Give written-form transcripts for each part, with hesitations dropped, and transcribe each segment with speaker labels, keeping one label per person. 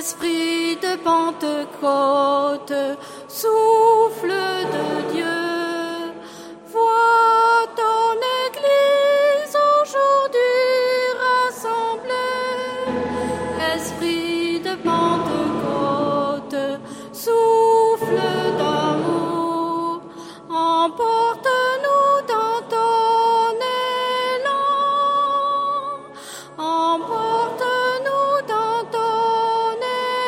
Speaker 1: Esprit de Pentecôte, souffle de Dieu, vois ton Église aujourd'hui rassemblée. Esprit de Pentecôte, souffle d'amour, emporte-nous dans ton élan, emporte-nous dans ton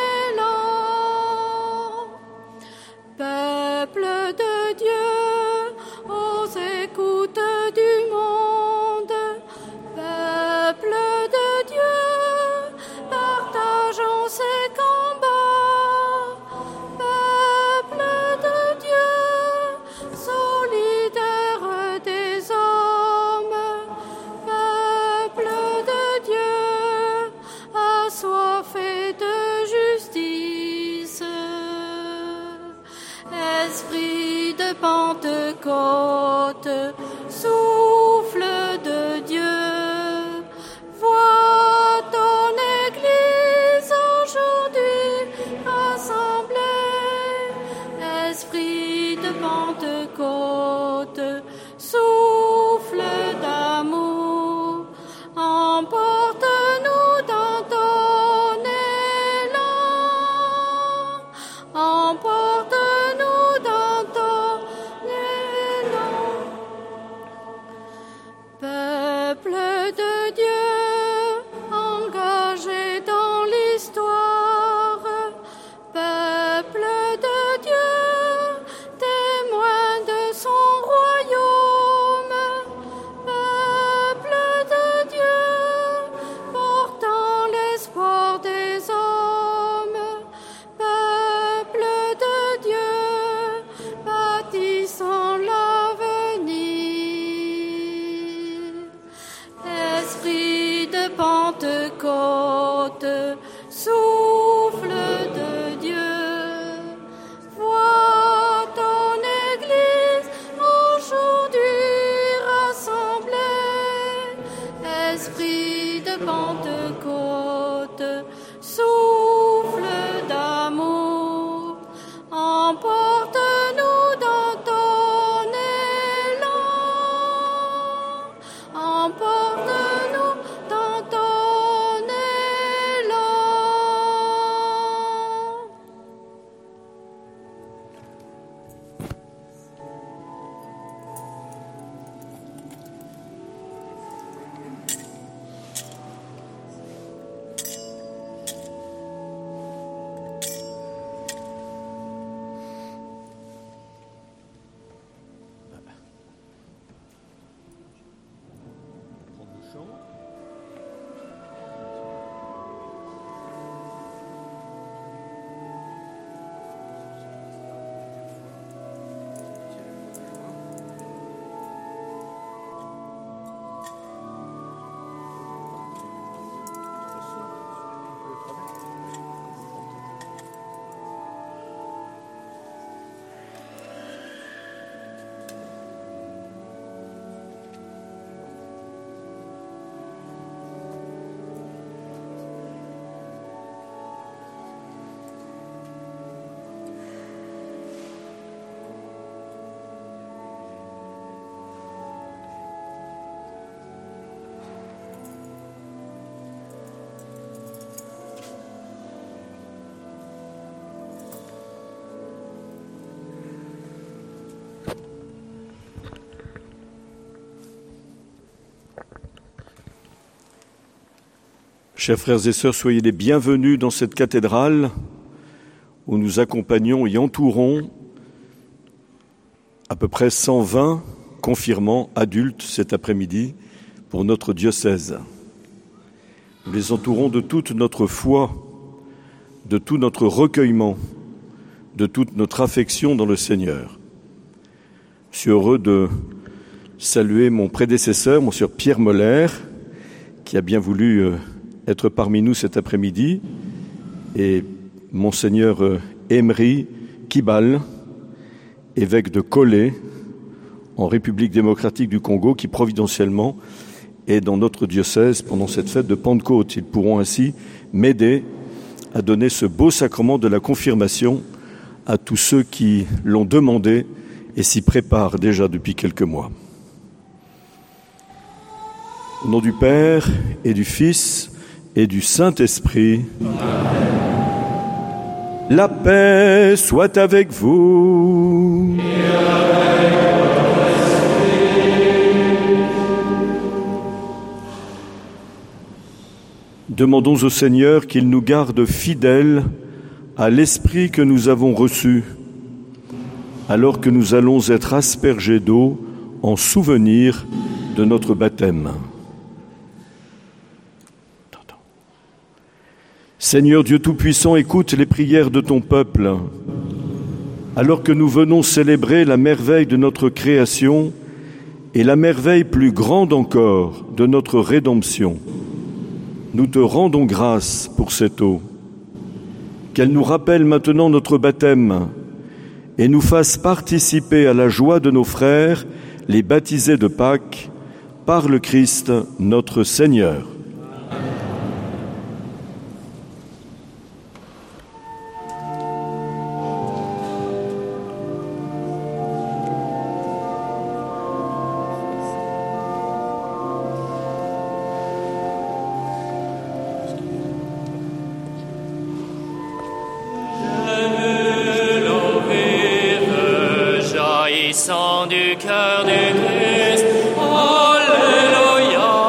Speaker 1: élan. Peuple de Dieu, aux écoutes du monde, peuple de Dieu, partageons ces combats. Peuple de Dieu, solidaire des hommes, peuple de Dieu, assoiffé de justice. Esprit de Pentecôte, souffle de Dieu, vois ton Église aujourd'hui rassemblée. Esprit de Pentecôte, souffle d'amour, emporte-nous dans ton élan, emporte-nous dans ton élan. Peuple de Dieu, engagé dans l'histoire, peuple de Dieu, témoin de son royaume, peuple de Dieu, portant l'espoir des hommes, peuple de Dieu, bâtissant l'avenir. Esprit de Pentecôte, souffle de Dieu, vois ton Église aujourd'hui rassemblée. Esprit de Pentecôte, souffle d'amour, emporte-nous dans ton élan, emporte-nous dans ton élan.
Speaker 2: Chers frères et sœurs, soyez les bienvenus dans cette cathédrale où nous accompagnons et entourons à peu près 120 confirmants adultes cet après-midi pour notre diocèse. Nous les entourons de toute notre foi, de tout notre recueillement, de toute notre affection dans le Seigneur. Je suis heureux de saluer mon prédécesseur, Monseigneur Pierre Moller, qui a bien voulu être parmi nous cet après-midi, et Monseigneur Emery Kibal, évêque de Kolé, en République démocratique du Congo, qui providentiellement est dans notre diocèse pendant cette fête de Pentecôte. Ils pourront ainsi m'aider à donner ce beau sacrement de la confirmation à tous ceux qui l'ont demandé et s'y préparent déjà depuis quelques mois. Au nom du Père et du Fils et du Saint-Esprit, la paix soit avec vous. Et avec votre esprit. Demandons au Seigneur qu'il nous garde fidèles à l'Esprit que nous avons reçu, alors que nous allons être aspergés d'eau en souvenir de notre baptême. Seigneur Dieu Tout-Puissant, écoute les prières de ton peuple. Alors que nous venons célébrer la merveille de notre création et la merveille plus grande encore de notre rédemption, nous te rendons grâce pour cette eau. Qu'elle nous rappelle maintenant notre baptême et nous fasse participer à la joie de nos frères, les baptisés de Pâques, par le Christ notre Seigneur.
Speaker 3: Du cœur du Christ, Alléluia,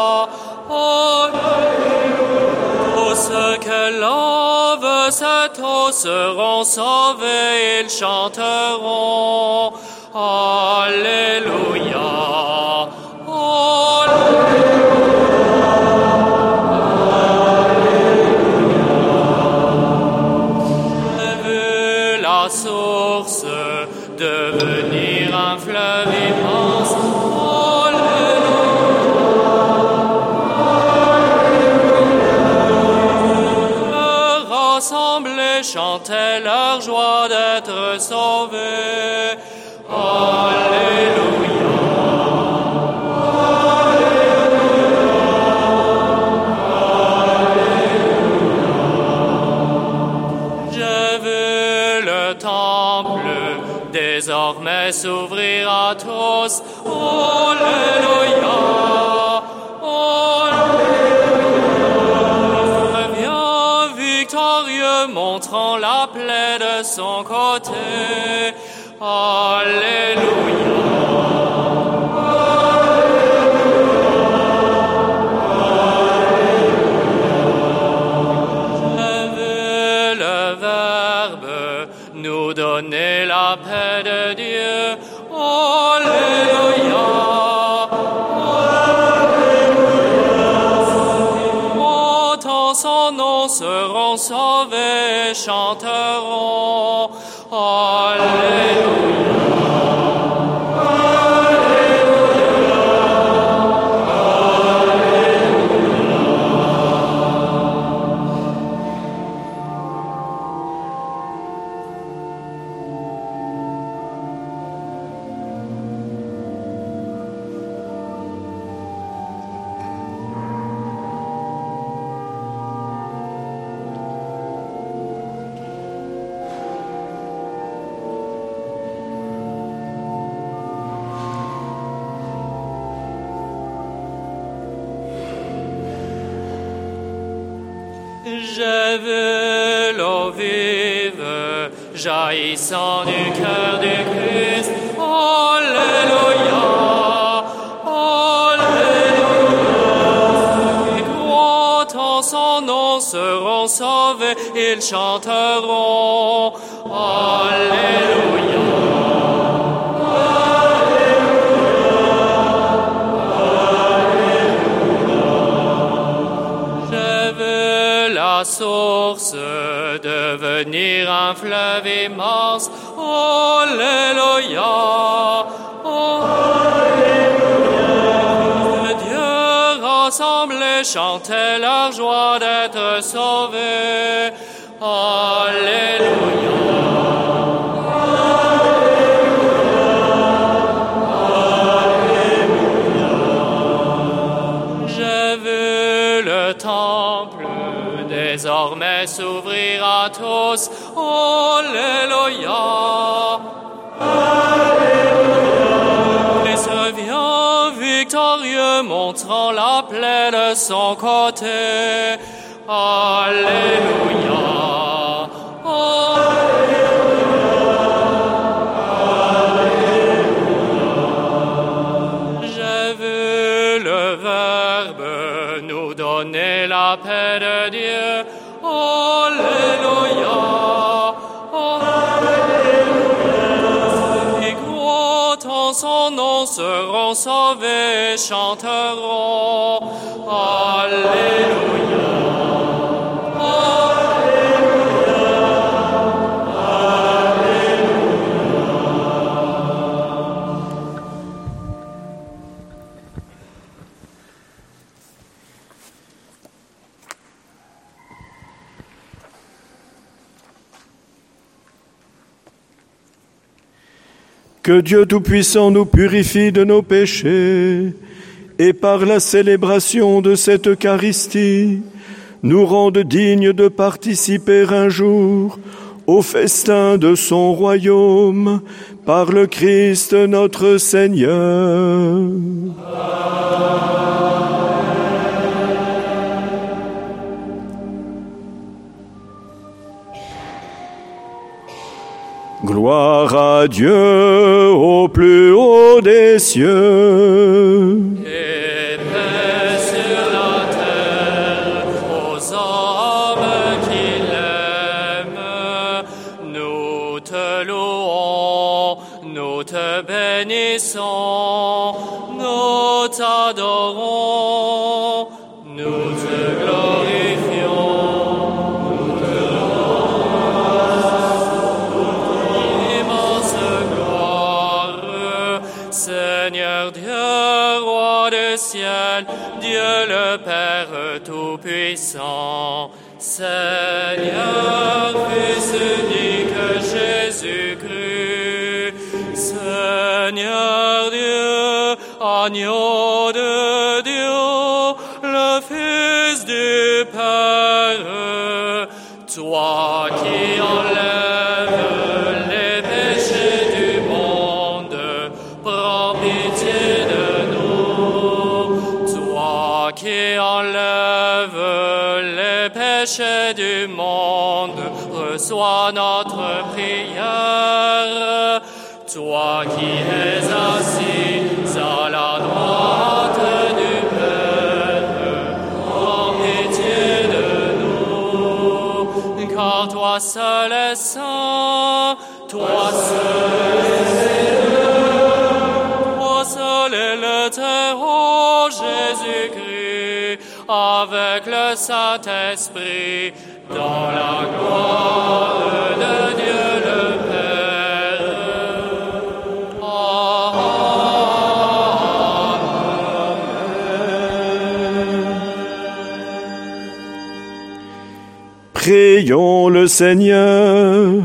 Speaker 3: Alléluia. Tous ceux que lave cette eau seront sauvés, ils chanteront, Alléluia, Alléluia. J'ai vu la source devenir un fleuve immense. Alléluia. Rassemblés chantaient leur joie d'être sauvés. Alléluia. Alléluia. J'ai vu le temple désormais s'ouvrir à tous. Alléluia, Alléluia. Viens victorieux, montrant la plaie de son côté. Alléluia. Nous donner la paix de Dieu. Alléluia. Alléluia. Montant son nom seront sauvés, chanteront. Alléluia. J'ai vu l'eau vive jaillissant du cœur du Christ. Alléluia, Alléluia. Et croient en son nom seront sauvés, ils chanteront. Alléluia. La source devenir un fleuve immense. Alléluia, Alléluia. Dieu rassemblés chantait leur joie d'être sauvés. Alléluia. Alléluia. J'ai vu le temple désormais s'ouvrir à tous. Alléluia. Christ revient victorieux, montrant la plaie de son côté. Alléluia. J'ai vu le Verbe nous donner la paix de Dieu. Alléluia. Ceux qui croient en son nom seront sauvés et chanteront. Alléluia.
Speaker 2: Que Dieu Tout-Puissant nous purifie de nos péchés et par la célébration de cette Eucharistie, nous rende dignes de participer un jour au festin de son royaume par le Christ notre Seigneur. Gloire à Dieu au plus haut des cieux.
Speaker 3: Et paix sur la terre aux hommes qui l'aiment. Nous te louons, nous te bénissons, nous t'adorons, nous te glorifions. Seigneur Dieu, roi du ciel, Dieu le Père Tout-Puissant, Seigneur, Fils unique Jésus-Christ, Seigneur Dieu, agneau de Dieu, le Fils du Père, toi qui enlèves les péchés du monde, prends pitié de nous. Toi qui enlèves les péchés du monde, reçois notre prière. Toi qui es assis à la droite du Père, prends pitié de nous. Car toi seul es saint, toi seul est l'éternel Jésus-Christ, avec le Saint-Esprit, dans la gloire de Dieu le Père.
Speaker 2: Amen. Prions le Seigneur.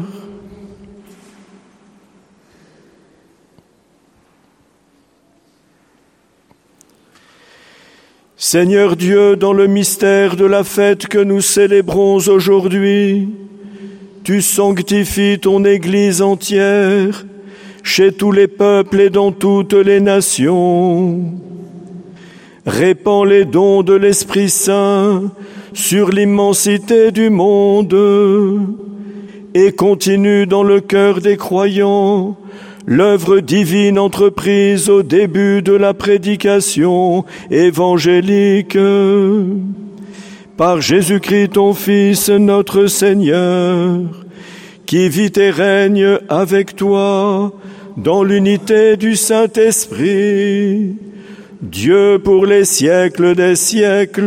Speaker 2: Seigneur Dieu, dans le mystère de la fête que nous célébrons aujourd'hui, tu sanctifies ton Église entière, chez tous les peuples et dans toutes les nations. Répands les dons de l'Esprit Saint sur l'immensité du monde et continue dans le cœur des croyants l'œuvre divine entreprise au début de la prédication évangélique. Par Jésus-Christ, ton Fils, notre Seigneur, qui vit et règne avec toi dans l'unité du Saint-Esprit, Dieu pour les siècles des siècles.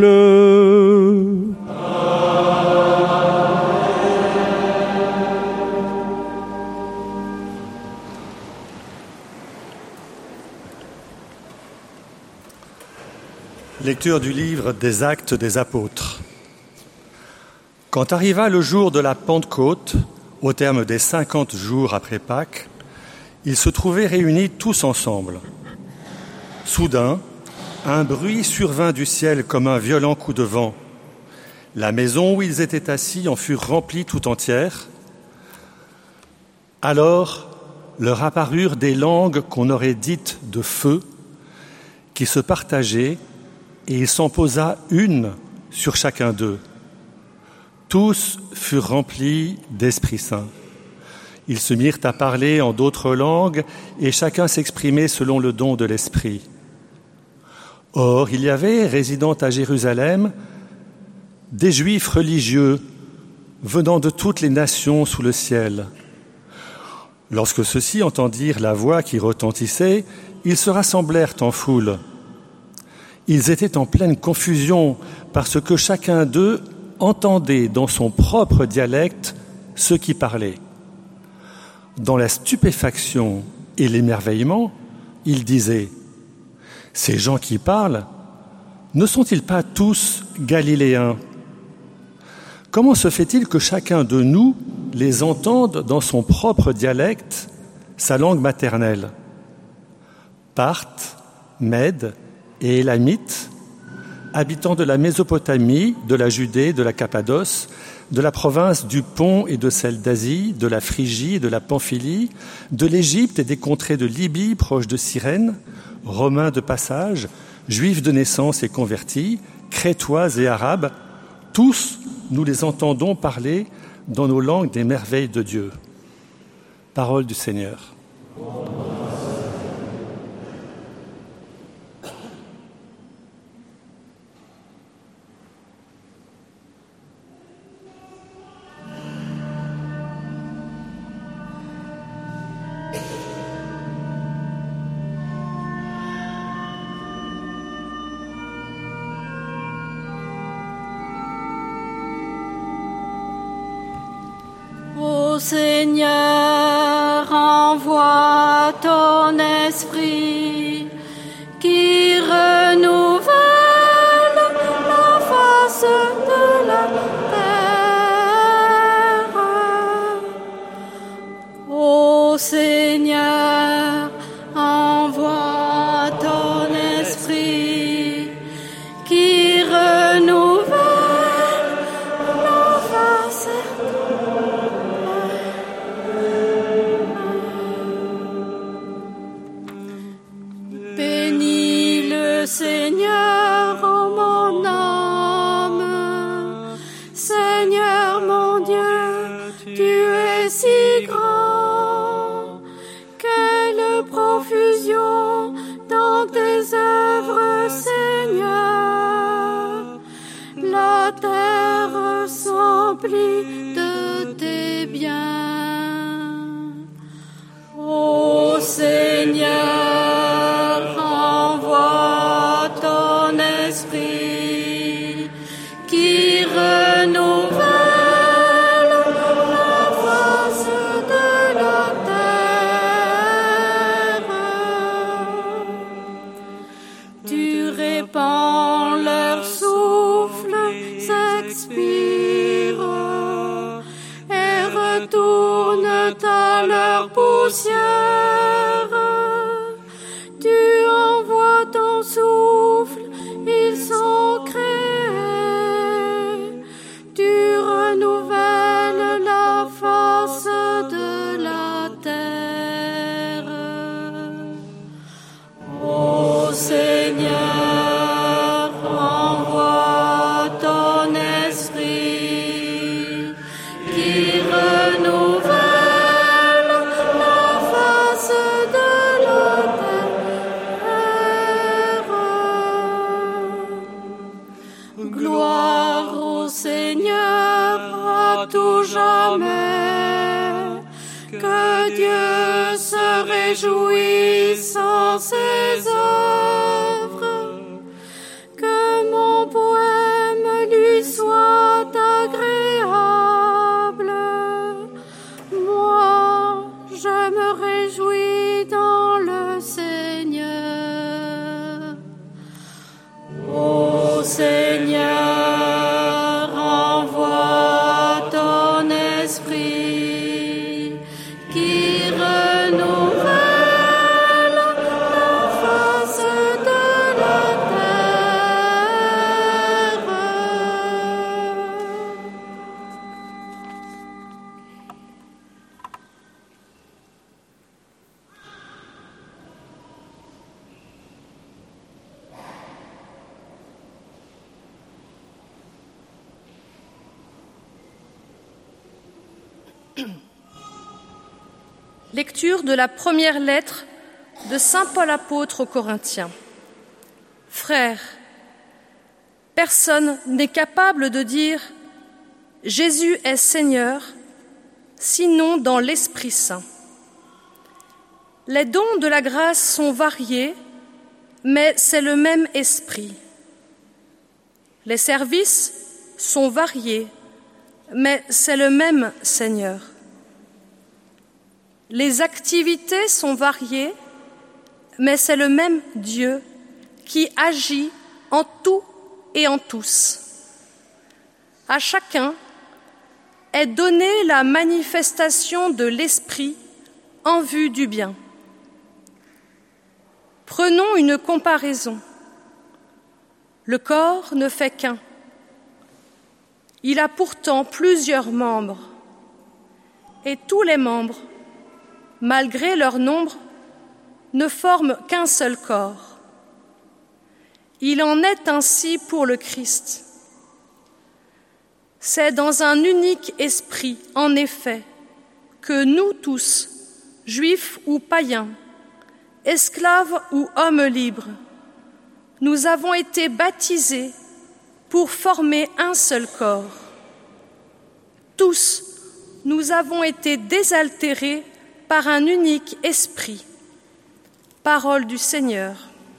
Speaker 4: Lecture du livre des Actes des Apôtres. Quand arriva le jour de la Pentecôte, au terme des 50 jours après Pâques, ils se trouvaient réunis tous ensemble. Soudain, un bruit survint du ciel comme un violent coup de vent. La maison où ils étaient assis en fut remplie tout entière. Alors leur apparurent des langues qu'on aurait dites de feu, qui se partageaient, et il s'en posa une sur chacun d'eux. Tous furent remplis d'Esprit Saint. Ils se mirent à parler en d'autres langues, et chacun s'exprimait selon le don de l'Esprit. Or, il y avait, résidant à Jérusalem, des Juifs religieux venant de toutes les nations sous le ciel. Lorsque ceux-ci entendirent la voix qui retentissait, ils se rassemblèrent en foule. Ils étaient en pleine confusion parce que chacun d'eux entendait dans son propre dialecte ceux qui parlaient. Dans la stupéfaction et l'émerveillement, ils disaient « Ces gens qui parlent, ne sont-ils pas tous Galiléens ? Comment se fait-il que chacun de nous les entende dans son propre dialecte, sa langue maternelle ? Parthes, Mèdes et Élamites, habitants de la Mésopotamie, de la Judée, de la Cappadoce, de la province du Pont et de celle d'Asie, de la Phrygie et de la Pamphylie, de l'Égypte et des contrées de Libye, proches de Cyrène, Romains de passage, Juifs de naissance et convertis, Crétois et Arabes, tous nous les entendons parler dans nos langues des merveilles de Dieu. Parole du Seigneur.
Speaker 1: Ô Seigneur, envoie ton esprit qui renouvelle la face de la terre. Ô Seigneur, envoie ton esprit qui renouvelle la face de la terre. Seigneur, oh mon âme, Seigneur mon Dieu, tu es si grand. Quelle profusion dans tes œuvres, Seigneur. La terre s'emplit de tes biens. Ô Seigneur, Esprit qui renouvelle la face de la terre. Tu répands leur souffle, s'expire et retourne à leur poussière. Tu envoies ton souffle, ils sont créés. Tu renouvelles la face de la terre. Ô Seigneur, envoie ton esprit qui renouvelle la face de la terre. Gloire au Seigneur à tout jamais, que Dieu se réjouisse en ses œuvres, que mon poème lui soit agréable. Moi, je me réjouis dans le Seigneur. Ô Seigneur, envoie ton esprit qui renouvelle la face de la terre.
Speaker 5: Lecture de la première lettre de saint Paul apôtre aux Corinthiens. Frères, personne n'est capable de dire « Jésus est Seigneur » sinon dans l'Esprit Saint. Les dons de la grâce sont variés, mais c'est le même Esprit. Les services sont variés, mais c'est le même Seigneur. Les activités sont variées, mais c'est le même Dieu qui agit en tout et en tous. À chacun est donnée la manifestation de l'Esprit en vue du bien. Prenons une comparaison. Le corps ne fait qu'un. Il a pourtant plusieurs membres. Et tous les membres, malgré leur nombre, ne forment qu'un seul corps. Il en est ainsi pour le Christ. C'est dans un unique esprit, en effet, que nous tous, juifs ou païens, esclaves ou hommes libres, nous avons été baptisés pour former un seul corps. Tous, nous avons été désaltérés par un unique esprit. Parole du Seigneur.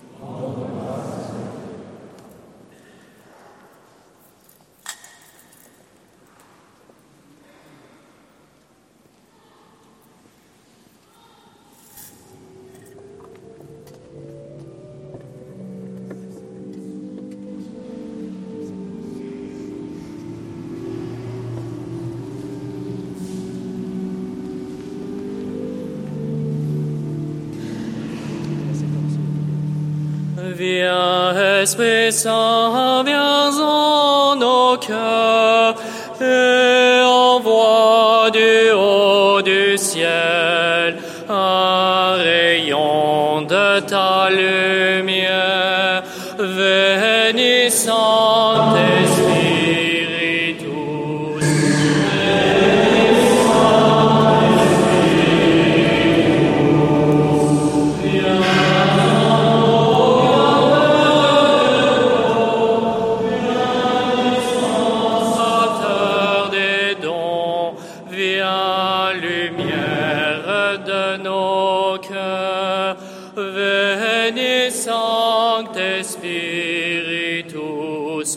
Speaker 3: Viens, Esprit Saint, viens en nos cœurs et envoie du haut du ciel un rayon de ta lumière. Veni, Sancte-Spiritus, veni, Sancte-Spiritus, viens. Spiritus,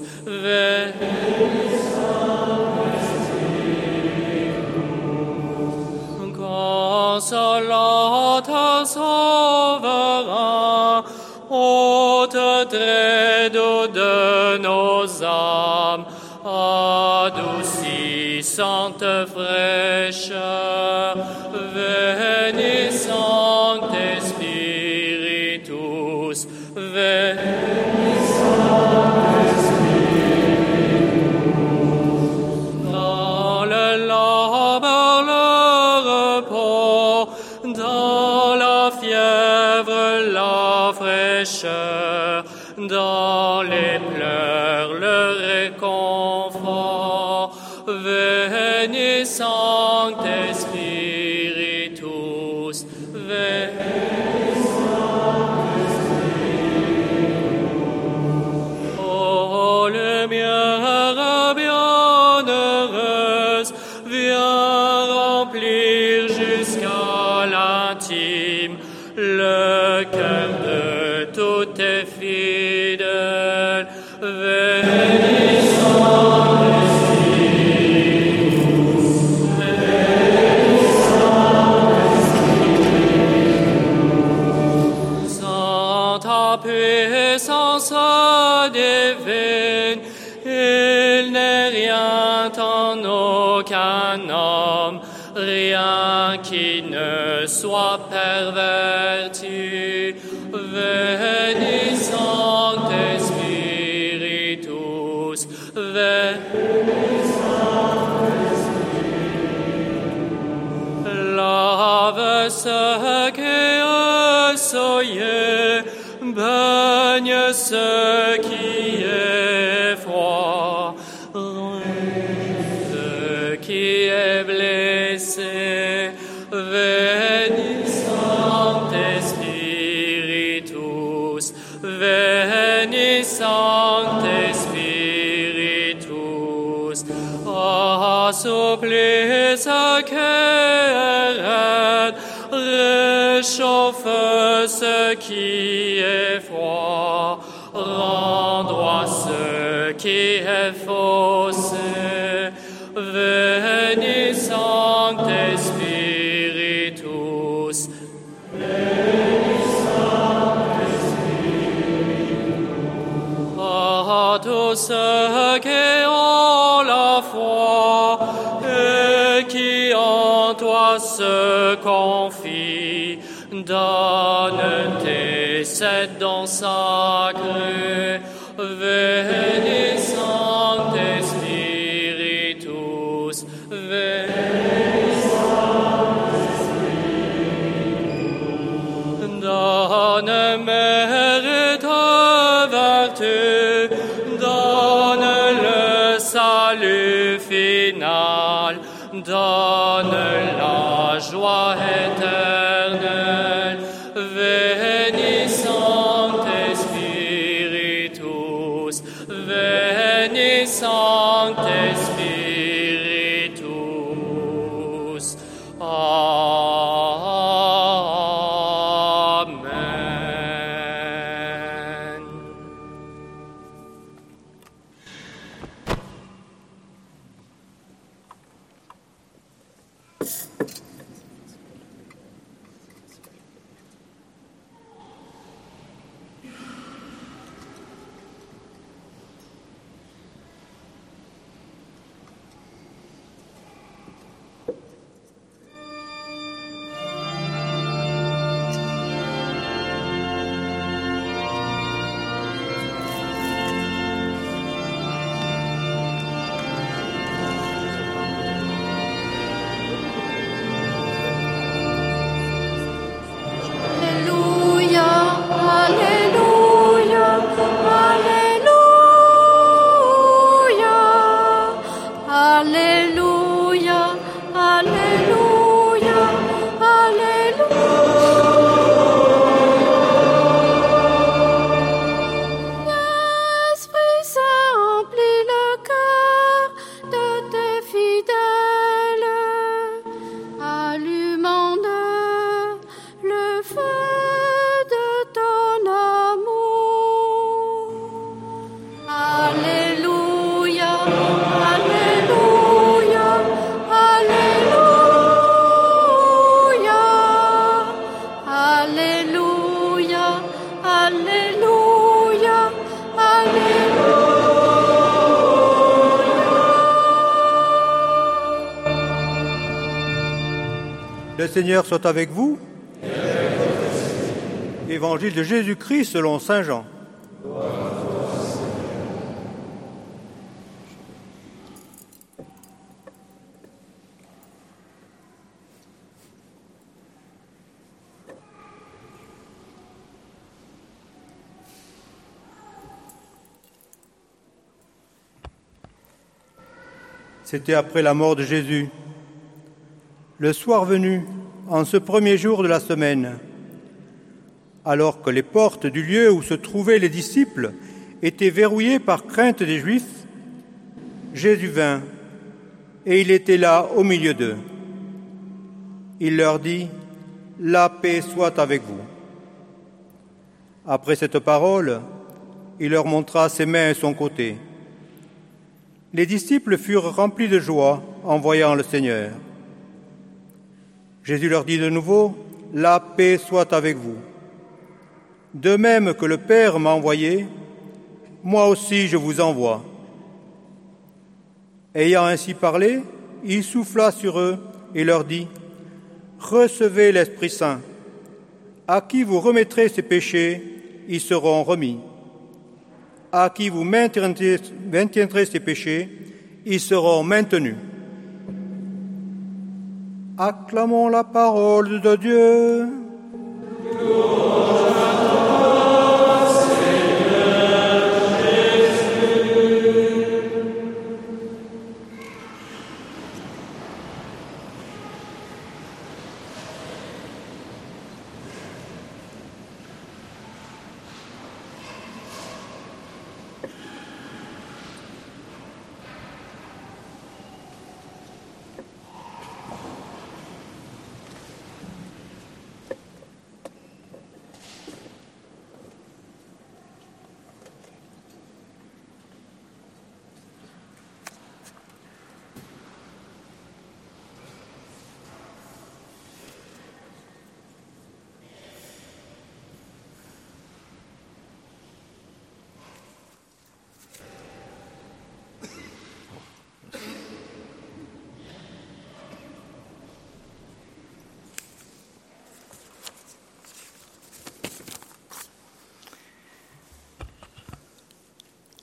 Speaker 3: Consolata souverain, ôte très doux de nos âmes, adoucissante fraîcheur, veni Sancte-Spiritus, veni Sancte-Spiritus. Dans le labeur, le repos, dans la fièvre, la fraîcheur, dans les pleurs, le réconfort, veni Sancte-Spiritus, veni Sancte-Spiritus. Oh, lumière bienheureuse, viens remplir jusqu'à l'intime le cœur de tous tes fidèles, veni Sancte-Spiritus, veni Sancte-Spiritus. Sans ta puissance divine, il n'est rien en aucun homme, rien qui ne soit perverti. Veni Sancte-Spiritus, veni Sancte-Spiritus. Lave ce qui est souillé, baigne ce qui est froid, ce qui est blessé, assouplisse qui est raide, réchauffe ce qui est froid, rendoie ce qui est faussé. Veni Sancte Spiritus. À tous ceux qui ont la foi et qui en toi se confient, donne tes 7 dons sacrés. Veni Sancte Spiritus. Veni Sancte Spiritus. Donne mérite vertu, donne le salut final, donne la joie éternelle. Veni Sancte Spiritus, Veni Sancte Spiritus. Amen.
Speaker 1: Alléluia, Alléluia, Alléluia, Alléluia, Alléluia, Alléluia. L'Esprit Saint emplit le cœur de tes fidèles, allumant le feu de ton amour. Alléluia, Alléluia, Alléluia, Alléluia, Alléluia, Alléluia.
Speaker 6: Le Seigneur soit avec vous. Évangile de Jésus-Christ selon saint Jean. C'était après la mort de Jésus. Le soir venu, en ce premier jour de la semaine, alors que les portes du lieu où se trouvaient les disciples étaient verrouillées par crainte des Juifs, Jésus vint, et il était là au milieu d'eux. Il leur dit : « La paix soit avec vous. » Après cette parole, il leur montra ses mains et son côté. Les disciples furent remplis de joie en voyant le Seigneur. Jésus leur dit de nouveau : « La paix soit avec vous. De même que le Père m'a envoyé, moi aussi je vous envoie. » Ayant ainsi parlé, il souffla sur eux et leur dit : « Recevez l'Esprit Saint. À qui vous remettrez ces péchés, ils seront remis. À qui vous maintiendrez ces péchés, ils seront maintenus. » Acclamons la parole de Dieu.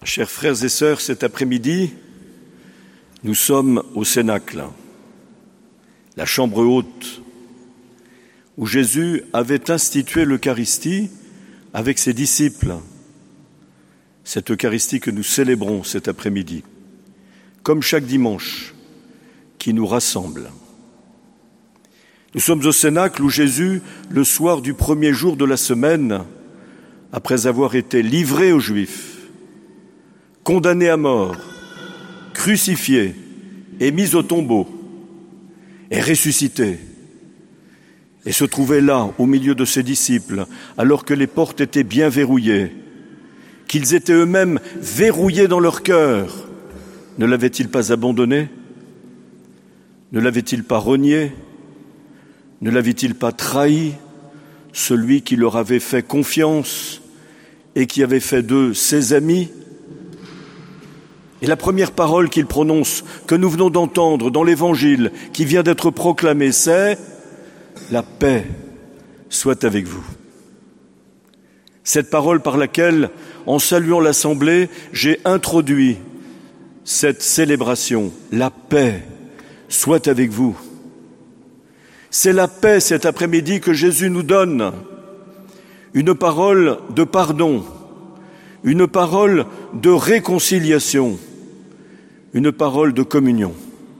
Speaker 2: Chers frères et sœurs, cet après-midi, nous sommes au Cénacle, la chambre haute, où Jésus avait institué l'Eucharistie avec ses disciples. Cette Eucharistie que nous célébrons cet après-midi, comme chaque dimanche, qui nous rassemble. Nous sommes au Cénacle où Jésus, le soir du premier jour de la semaine, après avoir été livré aux Juifs, condamné à mort, crucifié et mis au tombeau, est ressuscité et se trouvait là, au milieu de ses disciples, alors que les portes étaient bien verrouillées, qu'ils étaient eux-mêmes verrouillés dans leur cœur. Ne l'avait-il pas abandonné? Ne l'avait-il pas renié? Ne l'avait-il pas trahi, celui qui leur avait fait confiance et qui avait fait d'eux ses amis? Et la première parole qu'il prononce, que nous venons d'entendre dans l'Évangile, qui vient d'être proclamé, c'est « La paix soit avec vous ». Cette parole par laquelle, en saluant l'Assemblée, j'ai introduit cette célébration. La paix soit avec vous. C'est la paix cet après-midi que Jésus nous donne. Une parole de pardon, une parole de réconciliation, une parole de communion.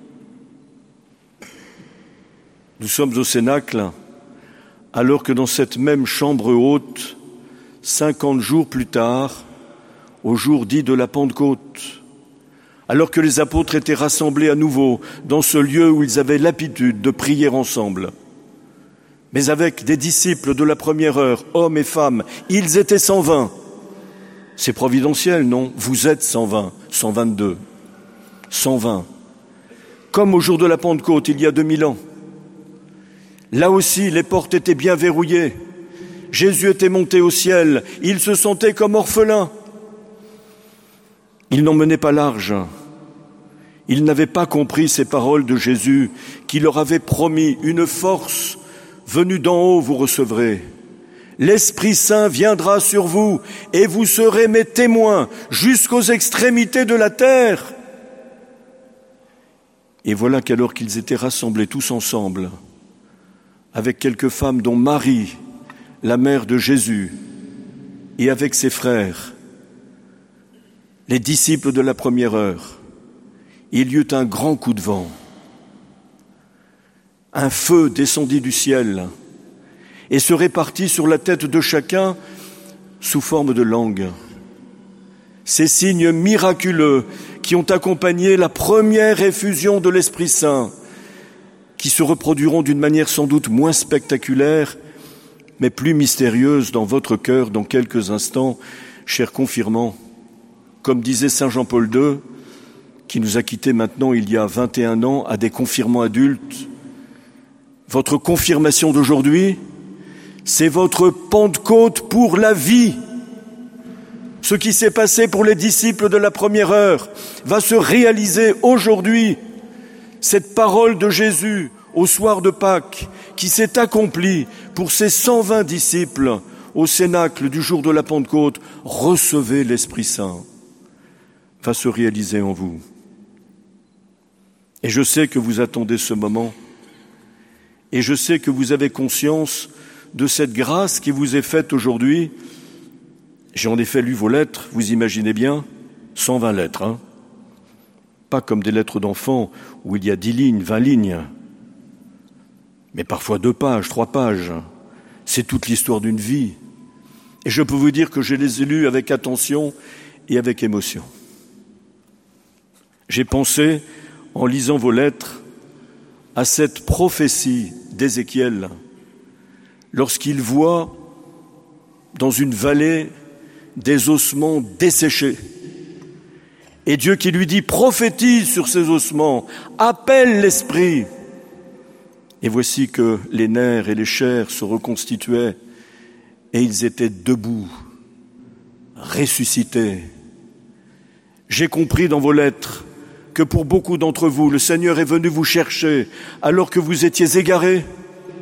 Speaker 2: Nous sommes au Cénacle, alors que dans cette même chambre haute, 50 jours plus tard, au jour dit de la Pentecôte, alors que les apôtres étaient rassemblés à nouveau dans ce lieu où ils avaient l'habitude de prier ensemble, mais avec des disciples de la première heure, hommes et femmes, ils étaient 120. C'est providentiel, non? Vous êtes 120, 122, 120. Comme au jour de la Pentecôte, il y a 2000 ans. Là aussi, les portes étaient bien verrouillées. Jésus était monté au ciel. Il se sentait comme orphelin. Il n'en menait pas large. Ils n'avaient pas compris ces paroles de Jésus qui leur avait promis une force venue d'en haut, vous recevrez. L'Esprit Saint viendra sur vous et vous serez mes témoins jusqu'aux extrémités de la terre. Et voilà qu'alors qu'ils étaient rassemblés tous ensemble, avec quelques femmes dont Marie, la mère de Jésus, et avec ses frères, les disciples de la première heure, il y eut un grand coup de vent. Un feu descendit du ciel et se répartit sur la tête de chacun sous forme de langue. Ces signes miraculeux qui ont accompagné la première effusion de l'Esprit Saint, qui se reproduiront d'une manière sans doute moins spectaculaire, mais plus mystérieuse dans votre cœur dans quelques instants, chers confirmants. Comme disait Saint Jean-Paul II, qui nous a quittés maintenant il y a 21 ans, à des confirmants adultes, votre confirmation d'aujourd'hui, c'est votre Pentecôte pour la vie. Ce qui s'est passé pour les disciples de la première heure va se réaliser aujourd'hui. Cette parole de Jésus au soir de Pâques qui s'est accomplie pour ces 120 disciples au Cénacle du jour de la Pentecôte, recevez l'Esprit Saint, va se réaliser en vous. Et je sais que vous attendez ce moment, et je sais que vous avez conscience de cette grâce qui vous est faite aujourd'hui. J'ai en effet lu vos lettres, vous imaginez bien, 120 lettres, hein. Pas comme des lettres d'enfants où il y a 10 lignes, 20 lignes, mais parfois 2 pages, 3 pages. C'est toute l'histoire d'une vie. Et je peux vous dire que je les ai lus avec attention et avec émotion. J'ai pensé, en lisant vos lettres, à cette prophétie d'Ézéchiel, lorsqu'il voit dans une vallée des ossements desséchés. Et Dieu qui lui dit, prophétise sur ces ossements, appelle l'esprit. Et voici que les nerfs et les chairs se reconstituaient et ils étaient debout, ressuscités. J'ai compris dans vos lettres que pour beaucoup d'entre vous, le Seigneur est venu vous chercher alors que vous étiez égarés,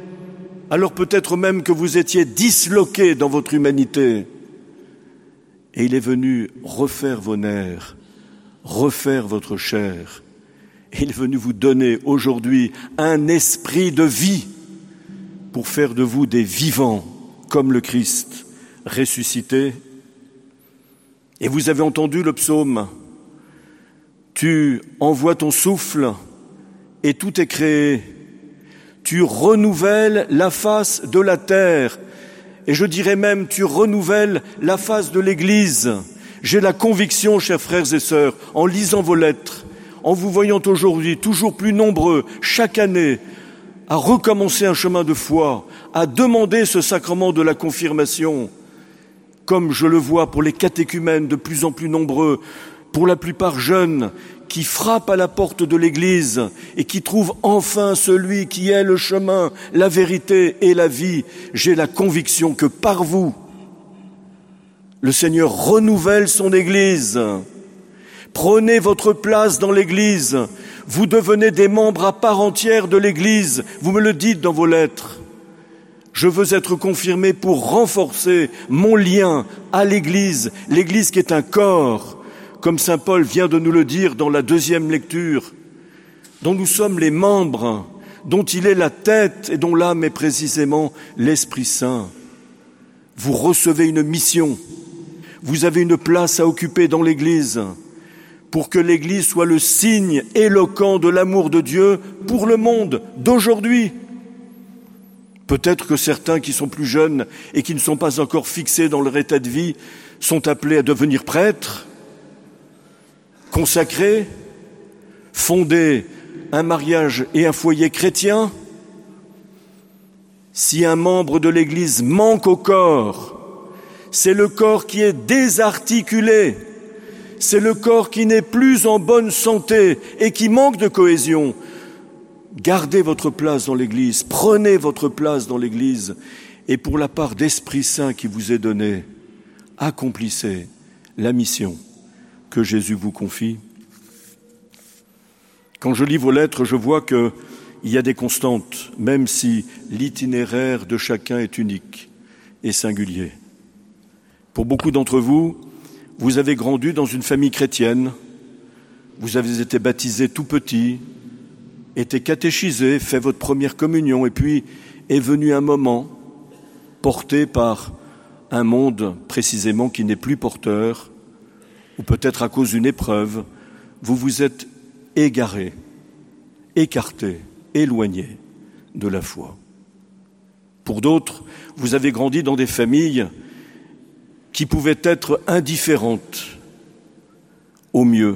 Speaker 2: alors peut-être même que vous étiez disloqués dans votre humanité. et il est venu refaire vos nerfs, refaire votre chair. Et il est venu vous donner aujourd'hui un esprit de vie pour faire de vous des vivants comme le Christ ressuscité. Et vous avez entendu le psaume. Tu envoies ton souffle et tout est créé. Tu renouvelles la face de la terre. Et je dirais même, tu renouvelles la face de l'Église. J'ai la conviction, chers frères et sœurs, en lisant vos lettres, en vous voyant aujourd'hui toujours plus nombreux, chaque année, à recommencer un chemin de foi, à demander ce sacrement de la confirmation, comme je le vois pour les catéchumènes de plus en plus nombreux, pour la plupart jeunes, qui frappent à la porte de l'Église et qui trouvent enfin celui qui est le chemin, la vérité et la vie. J'ai la conviction que par vous, le Seigneur renouvelle son Église. Prenez votre place dans l'Église. Vous devenez des membres à part entière de l'Église. Vous me le dites dans vos lettres. Je veux être confirmé pour renforcer mon lien à l'Église, l'Église qui est un corps, comme saint Paul vient de nous le dire dans la deuxième lecture, dont nous sommes les membres, dont il est la tête et dont l'âme est précisément l'Esprit Saint. Vous recevez une mission, vous avez une place à occuper dans l'Église, pour que l'Église soit le signe éloquent de l'amour de Dieu pour le monde d'aujourd'hui. Peut-être que certains qui sont plus jeunes et qui ne sont pas encore fixés dans leur état de vie sont appelés à devenir prêtres, consacrés, fonder un mariage et un foyer chrétien. Si un membre de l'Église manque au corps, c'est le corps qui est désarticulé, c'est le corps qui n'est plus en bonne santé et qui manque de cohésion. Gardez votre place dans l'Église, prenez votre place dans l'Église et pour la part d'Esprit Saint qui vous est donnée, accomplissez la mission que Jésus vous confie. Quand je lis vos lettres, je vois qu'il y a des constantes, même si l'itinéraire de chacun est unique et singulier. Pour beaucoup d'entre vous, vous avez grandi dans une famille chrétienne, vous avez été baptisé tout petit, été catéchisé, fait votre première communion, et puis est venu un moment porté par un monde précisément qui n'est plus porteur, ou peut-être à cause d'une épreuve, vous vous êtes égaré, écarté, éloigné de la foi. Pour d'autres, vous avez grandi dans des familles qui pouvaient être indifférentes au mieux,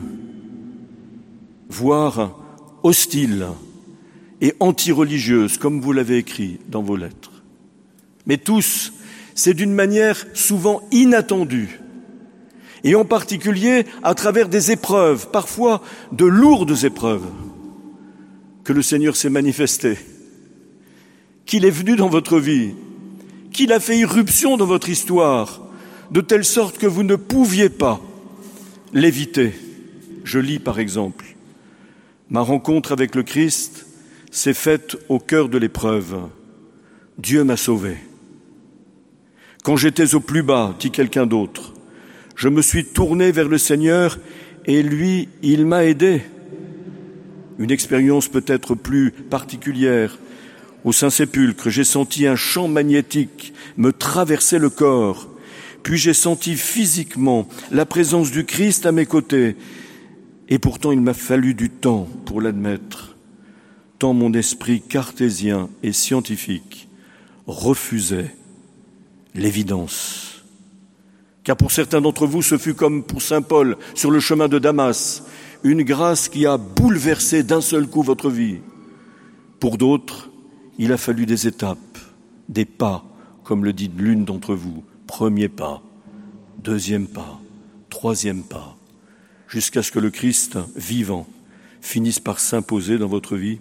Speaker 2: voire hostiles et anti-religieuses, comme vous l'avez écrit dans vos lettres. Mais tous, c'est d'une manière souvent inattendue, et en particulier à travers des épreuves, parfois de lourdes épreuves, que le Seigneur s'est manifesté, qu'il est venu dans votre vie, qu'il a fait irruption dans votre histoire, de telle sorte que vous ne pouviez pas l'éviter. Je lis par exemple, « Ma rencontre avec le Christ s'est faite au cœur de l'épreuve. Dieu m'a sauvé. Quand j'étais au plus bas, dit quelqu'un d'autre, je me suis tourné vers le Seigneur et lui, il m'a aidé. » Une expérience peut-être plus particulière. Au Saint-Sépulcre, j'ai senti un champ magnétique me traverser le corps. Puis j'ai senti physiquement la présence du Christ à mes côtés. Et pourtant, il m'a fallu du temps pour l'admettre, tant mon esprit cartésien et scientifique refusait l'évidence. Car pour certains d'entre vous, ce fut comme pour saint Paul sur le chemin de Damas, une grâce qui a bouleversé d'un seul coup votre vie. Pour d'autres, il a fallu des étapes, des pas, comme le dit l'une d'entre vous. Premier pas, deuxième pas, troisième pas, jusqu'à ce que le Christ vivant finisse par s'imposer dans votre vie.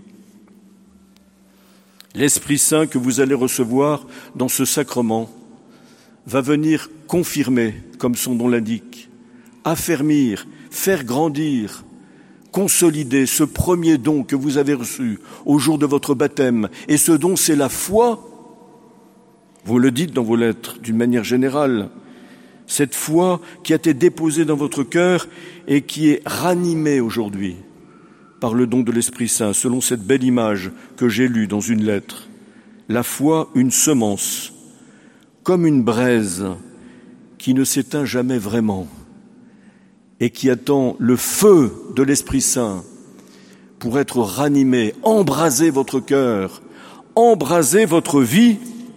Speaker 2: L'Esprit Saint que vous allez recevoir dans ce sacrement va venir confirmer, comme son nom l'indique, affermir, faire grandir, consolider ce premier don que vous avez reçu au jour de votre baptême. Et ce don, c'est la foi. Vous le dites dans vos lettres d'une manière générale. cette foi qui a été déposée dans votre cœur et qui est ranimée aujourd'hui par le don de l'Esprit Saint, selon cette belle image que j'ai lue dans une lettre. La foi, une semence, comme une braise qui ne s'éteint jamais vraiment et qui attend le feu de l'Esprit Saint pour être ranimé, embraser votre cœur, embraser votre vie.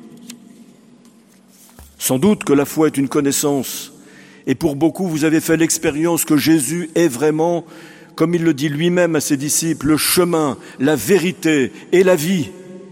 Speaker 2: Sans doute que la foi est une connaissance, et pour beaucoup, vous avez fait l'expérience que Jésus est vraiment, comme il le dit lui-même à ses disciples, le chemin, la vérité et la vie.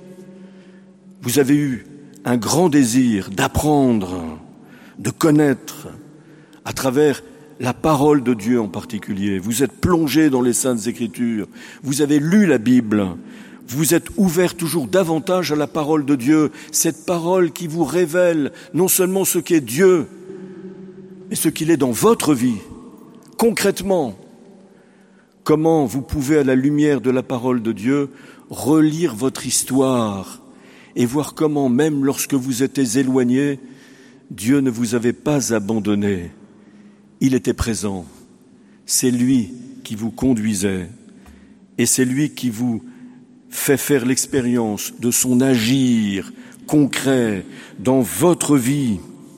Speaker 2: Vous avez eu un grand désir d'apprendre, de connaître, à travers la parole de Dieu en particulier. Vous êtes plongé dans les Saintes Écritures, vous avez lu la Bible, vous êtes ouvert toujours davantage à la parole de Dieu, cette parole qui vous révèle non seulement ce qu'est Dieu, mais ce qu'il est dans votre vie, concrètement. Comment vous pouvez, à la lumière de la parole de Dieu, relire votre histoire et voir comment, même lorsque vous étiez éloigné, Dieu ne vous avait pas abandonné. Il était présent. C'est lui qui vous conduisait et c'est lui qui vous fait faire l'expérience de son agir concret dans votre vie.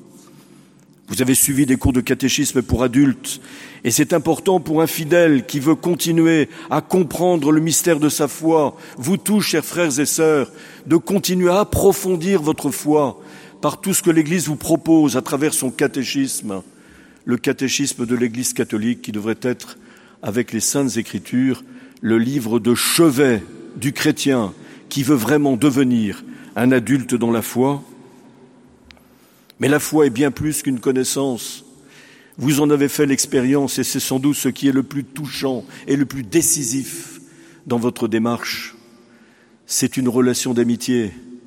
Speaker 2: Vous avez suivi des cours de catéchisme pour adultes et c'est important pour un fidèle qui veut continuer à comprendre le mystère de sa foi, vous tous, chers frères et sœurs, de continuer à approfondir votre foi par tout ce que l'Église vous propose à travers son catéchisme, le catéchisme de l'Église catholique qui devrait être, avec les Saintes Écritures, le livre de chevet du chrétien qui veut vraiment devenir un adulte dans la foi. Mais la foi est bien plus qu'une connaissance. Vous en avez fait l'expérience et c'est sans doute ce qui est le plus touchant et le plus décisif dans votre démarche. C'est une relation d'amitié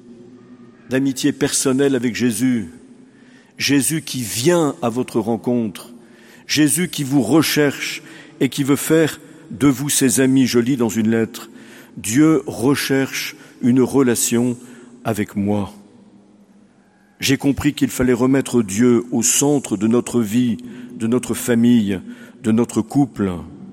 Speaker 2: personnelle avec Jésus. Jésus qui vient à votre rencontre, Jésus qui vous recherche et qui veut faire de vous ses amis. Je lis dans une lettre, Dieu recherche une relation avec moi. J'ai compris qu'il fallait remettre Dieu au centre de notre vie, de notre famille, de notre couple.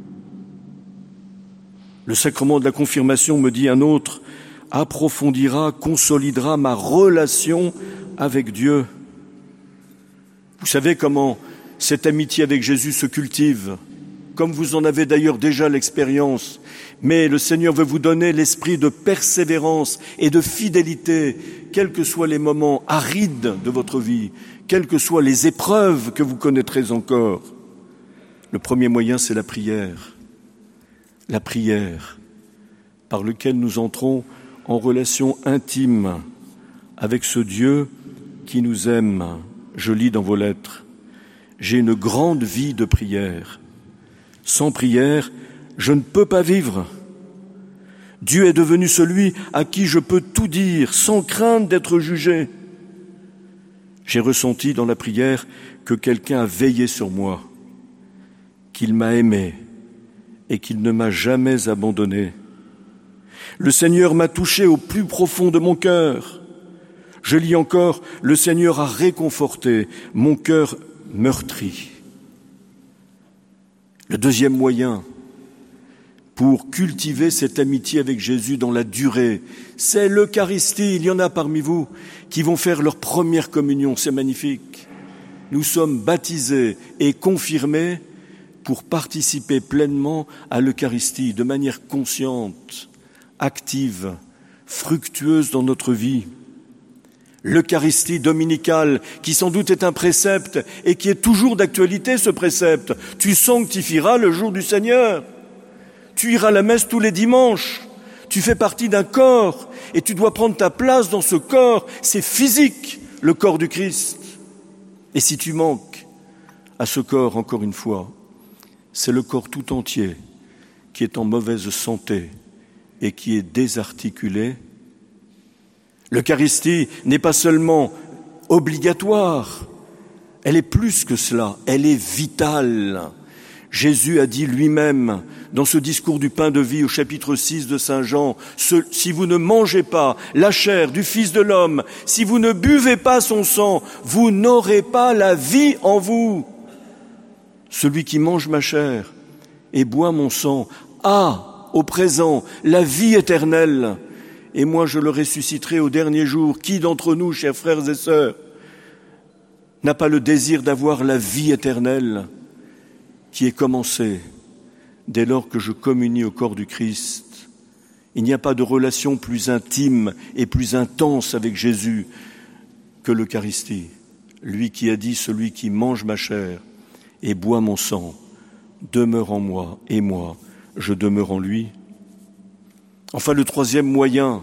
Speaker 2: Le sacrement de la confirmation, me dit un autre, approfondira, consolidera ma relation avec Dieu. Vous savez comment cette amitié avec Jésus se cultive, comme vous en avez d'ailleurs déjà l'expérience. Mais le Seigneur veut vous donner l'esprit de persévérance et de fidélité, quels que soient les moments arides de votre vie, quelles que soient les épreuves que vous connaîtrez encore. Le premier moyen, c'est la prière par laquelle nous entrons en relation intime avec ce Dieu qui nous aime. Je lis dans vos lettres, j'ai une grande vie de prière. Sans prière, je ne peux pas vivre. Dieu est devenu celui à qui je peux tout dire sans crainte d'être jugé. J'ai ressenti dans la prière que quelqu'un a veillé sur moi, qu'il m'a aimé et qu'il ne m'a jamais abandonné. Le Seigneur m'a touché au plus profond de mon cœur. Je lis encore, le Seigneur a réconforté mon cœur meurtri. Le deuxième moyen pour cultiver cette amitié avec Jésus dans la durée, c'est l'Eucharistie. Il y en a parmi vous qui vont faire leur première communion, c'est magnifique. Nous sommes baptisés et confirmés pour participer pleinement à l'Eucharistie de manière consciente, active, fructueuse dans notre vie. L'Eucharistie dominicale, qui sans doute est un précepte et qui est toujours d'actualité, ce précepte. Tu sanctifieras le jour du Seigneur. Tu iras à la messe tous les dimanches. Tu fais partie d'un corps et tu dois prendre ta place dans ce corps. C'est physique, le corps du Christ. Et si tu manques à ce corps, encore une fois, c'est le corps tout entier qui est en mauvaise santé et qui est désarticulé. L'Eucharistie n'est pas seulement obligatoire, elle est plus que cela, elle est vitale. Jésus a dit lui-même dans ce discours du pain de vie au chapitre 6 de Saint Jean, si vous ne mangez pas la chair du Fils de l'homme, si vous ne buvez pas son sang, vous n'aurez pas la vie en vous. Celui qui mange ma chair et boit mon sang a, au présent, la vie éternelle. Et moi, je le ressusciterai au dernier jour. Qui d'entre nous, chers frères et sœurs, n'a pas le désir d'avoir la vie éternelle qui est commencée dès lors que je communie au corps du Christ? Il n'y a pas de relation plus intime et plus intense avec Jésus que l'Eucharistie. Lui qui a dit, celui qui mange ma chair et boit mon sang demeure en moi et moi, je demeure en lui. Enfin, le troisième moyen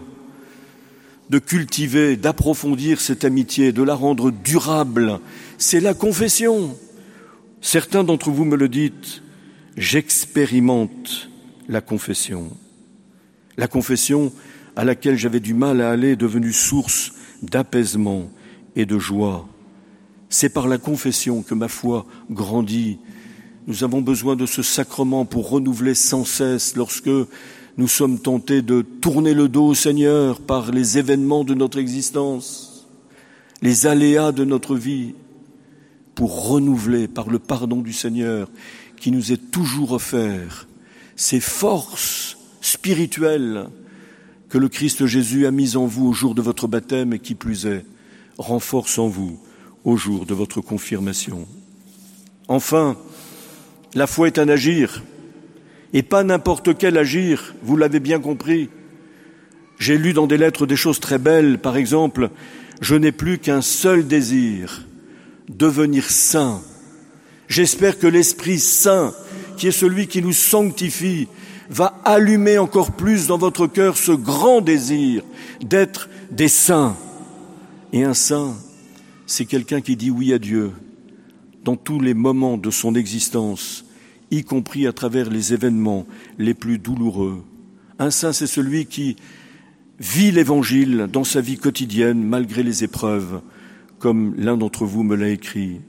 Speaker 2: de cultiver, d'approfondir cette amitié, de la rendre durable, c'est la confession. Certains d'entre vous me le dites, j'expérimente la confession. La confession à laquelle j'avais du mal à aller est devenue source d'apaisement et de joie. C'est par la confession que ma foi grandit. Nous avons besoin de ce sacrement pour renouveler sans cesse lorsque nous sommes tentés de tourner le dos au Seigneur par les événements de notre existence, les aléas de notre vie, pour renouveler par le pardon du Seigneur qui nous est toujours offert ces forces spirituelles que le Christ Jésus a mises en vous au jour de votre baptême et qui plus est, renforce en vous au jour de votre confirmation. Enfin, la foi est un agir. Et pas n'importe quel agir, vous l'avez bien compris. J'ai lu dans des lettres des choses très belles, par exemple, je n'ai plus qu'un seul désir, devenir saint. J'espère que l'Esprit Saint, qui est celui qui nous sanctifie, va allumer encore plus dans votre cœur ce grand désir d'être des saints. Et un saint, c'est quelqu'un qui dit oui à Dieu dans tous les moments de son existence, y compris à travers les événements les plus douloureux. Un saint, c'est celui qui vit l'Évangile dans sa vie quotidienne, malgré les épreuves, comme l'un d'entre vous me l'a écrit.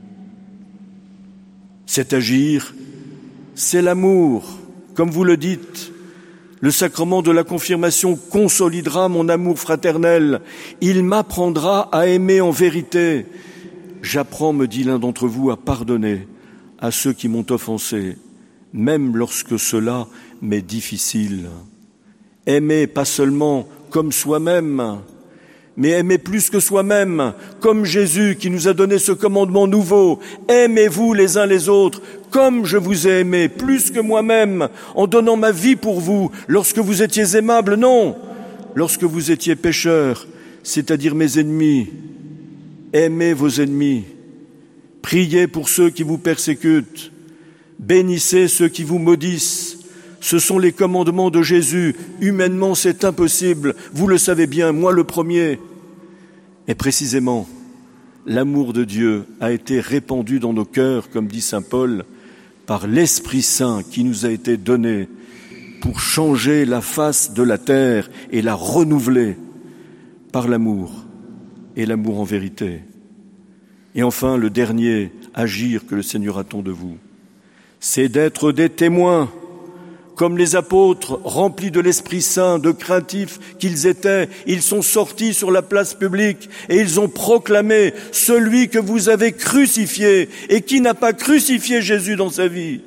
Speaker 2: Cet agir, c'est l'amour. Comme vous le dites, le sacrement de la confirmation consolidera mon amour fraternel. Il m'apprendra à aimer en vérité. J'apprends, me dit l'un d'entre vous, à pardonner à ceux qui m'ont offensé, même lorsque cela m'est difficile. Aimer pas seulement comme soi-même, mais aimer plus que soi-même, comme Jésus qui nous a donné ce commandement nouveau. Aimez-vous les uns les autres, comme je vous ai aimé, plus que moi-même, en donnant ma vie pour vous, lorsque vous étiez aimables, non, lorsque vous étiez pécheurs, c'est-à-dire mes ennemis. Aimez vos ennemis. Priez pour ceux qui vous persécutent. Bénissez ceux qui vous maudissent. Ce sont les commandements de Jésus. Humainement, c'est impossible. Vous le savez bien, moi le premier. Et précisément, l'amour de Dieu a été répandu dans nos cœurs, comme dit saint Paul, par l'Esprit Saint qui nous a été donné pour changer la face de la terre et la renouveler par l'amour et l'amour en vérité. Et enfin, le dernier agir que le Seigneur attend de vous, c'est d'être des témoins, comme les apôtres remplis de l'Esprit Saint, de craintifs qu'ils étaient. Ils sont sortis sur la place publique et ils ont proclamé « Celui que vous avez crucifié et qui n'a pas crucifié Jésus dans sa vie.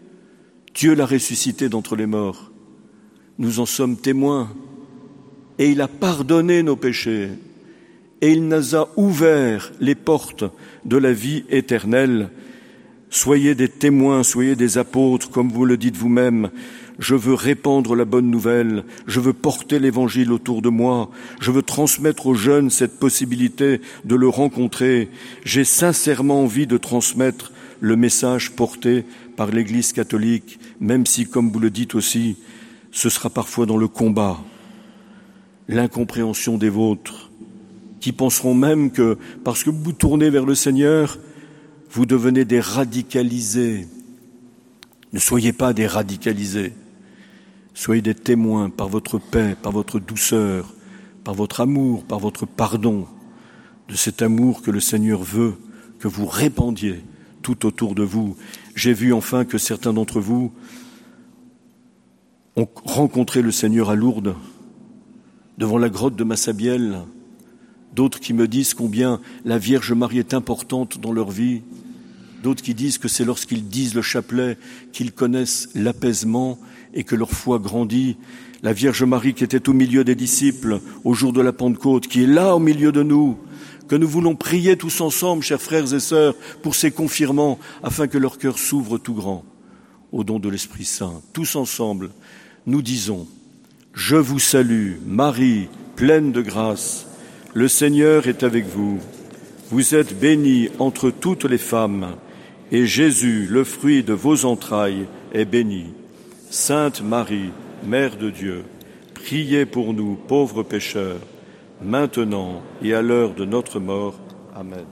Speaker 2: Dieu l'a ressuscité d'entre les morts. Nous en sommes témoins et il a pardonné nos péchés. Et il nous a ouvert les portes de la vie éternelle. Soyez des témoins, soyez des apôtres, comme vous le dites vous-même. Je veux répandre la bonne nouvelle, je veux porter l'Évangile autour de moi, je veux transmettre aux jeunes cette possibilité de le rencontrer. J'ai sincèrement envie de transmettre le message porté par l'Église catholique, même si, comme vous le dites aussi, ce sera parfois dans le combat, l'incompréhension des vôtres, qui penseront même que, parce que vous vous tournez vers le Seigneur, vous devenez des radicalisés. Ne soyez pas des radicalisés. Soyez des témoins par votre paix, par votre douceur, par votre amour, par votre pardon, de cet amour que le Seigneur veut que vous répandiez tout autour de vous. J'ai vu enfin que certains d'entre vous ont rencontré le Seigneur à Lourdes, devant la grotte de Massabielle, d'autres qui me disent combien la Vierge Marie est importante dans leur vie, d'autres qui disent que c'est lorsqu'ils disent le chapelet qu'ils connaissent l'apaisement et que leur foi grandit. La Vierge Marie qui était au milieu des disciples au jour de la Pentecôte, qui est là au milieu de nous, que nous voulons prier tous ensemble, chers frères et sœurs, pour ces confirmants, afin que leur cœur s'ouvre tout grand au don de l'Esprit Saint. Tous ensemble, nous disons: Je vous salue, Marie, pleine de grâce. Le Seigneur est avec vous. Vous êtes bénie entre toutes les femmes, et Jésus, le fruit de vos entrailles, est béni. Sainte Marie, Mère de Dieu, priez pour nous, pauvres pécheurs, maintenant et à l'heure de notre mort. Amen.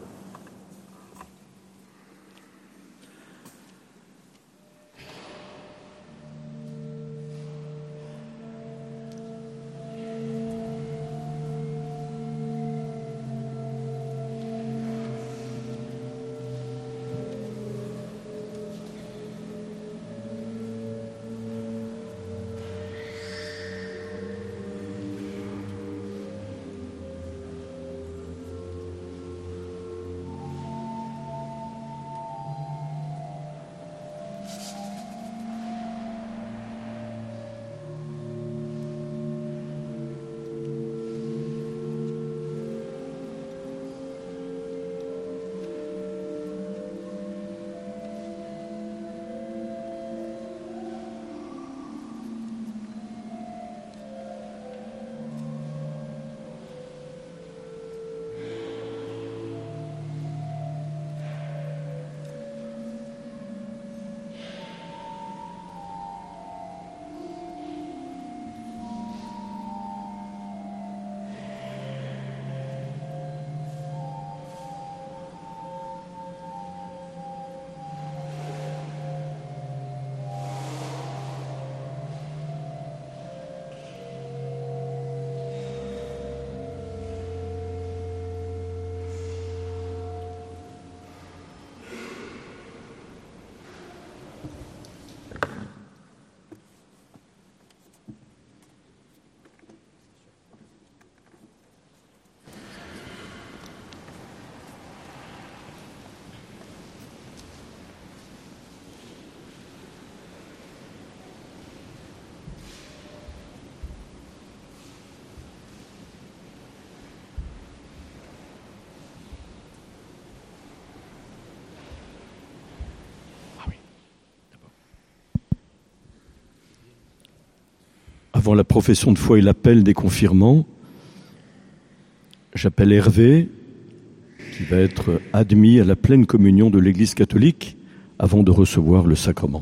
Speaker 2: Avant la profession de foi et l'appel des confirmants, j'appelle Hervé, qui va être admis à la pleine communion de l'Église catholique avant de recevoir le sacrement.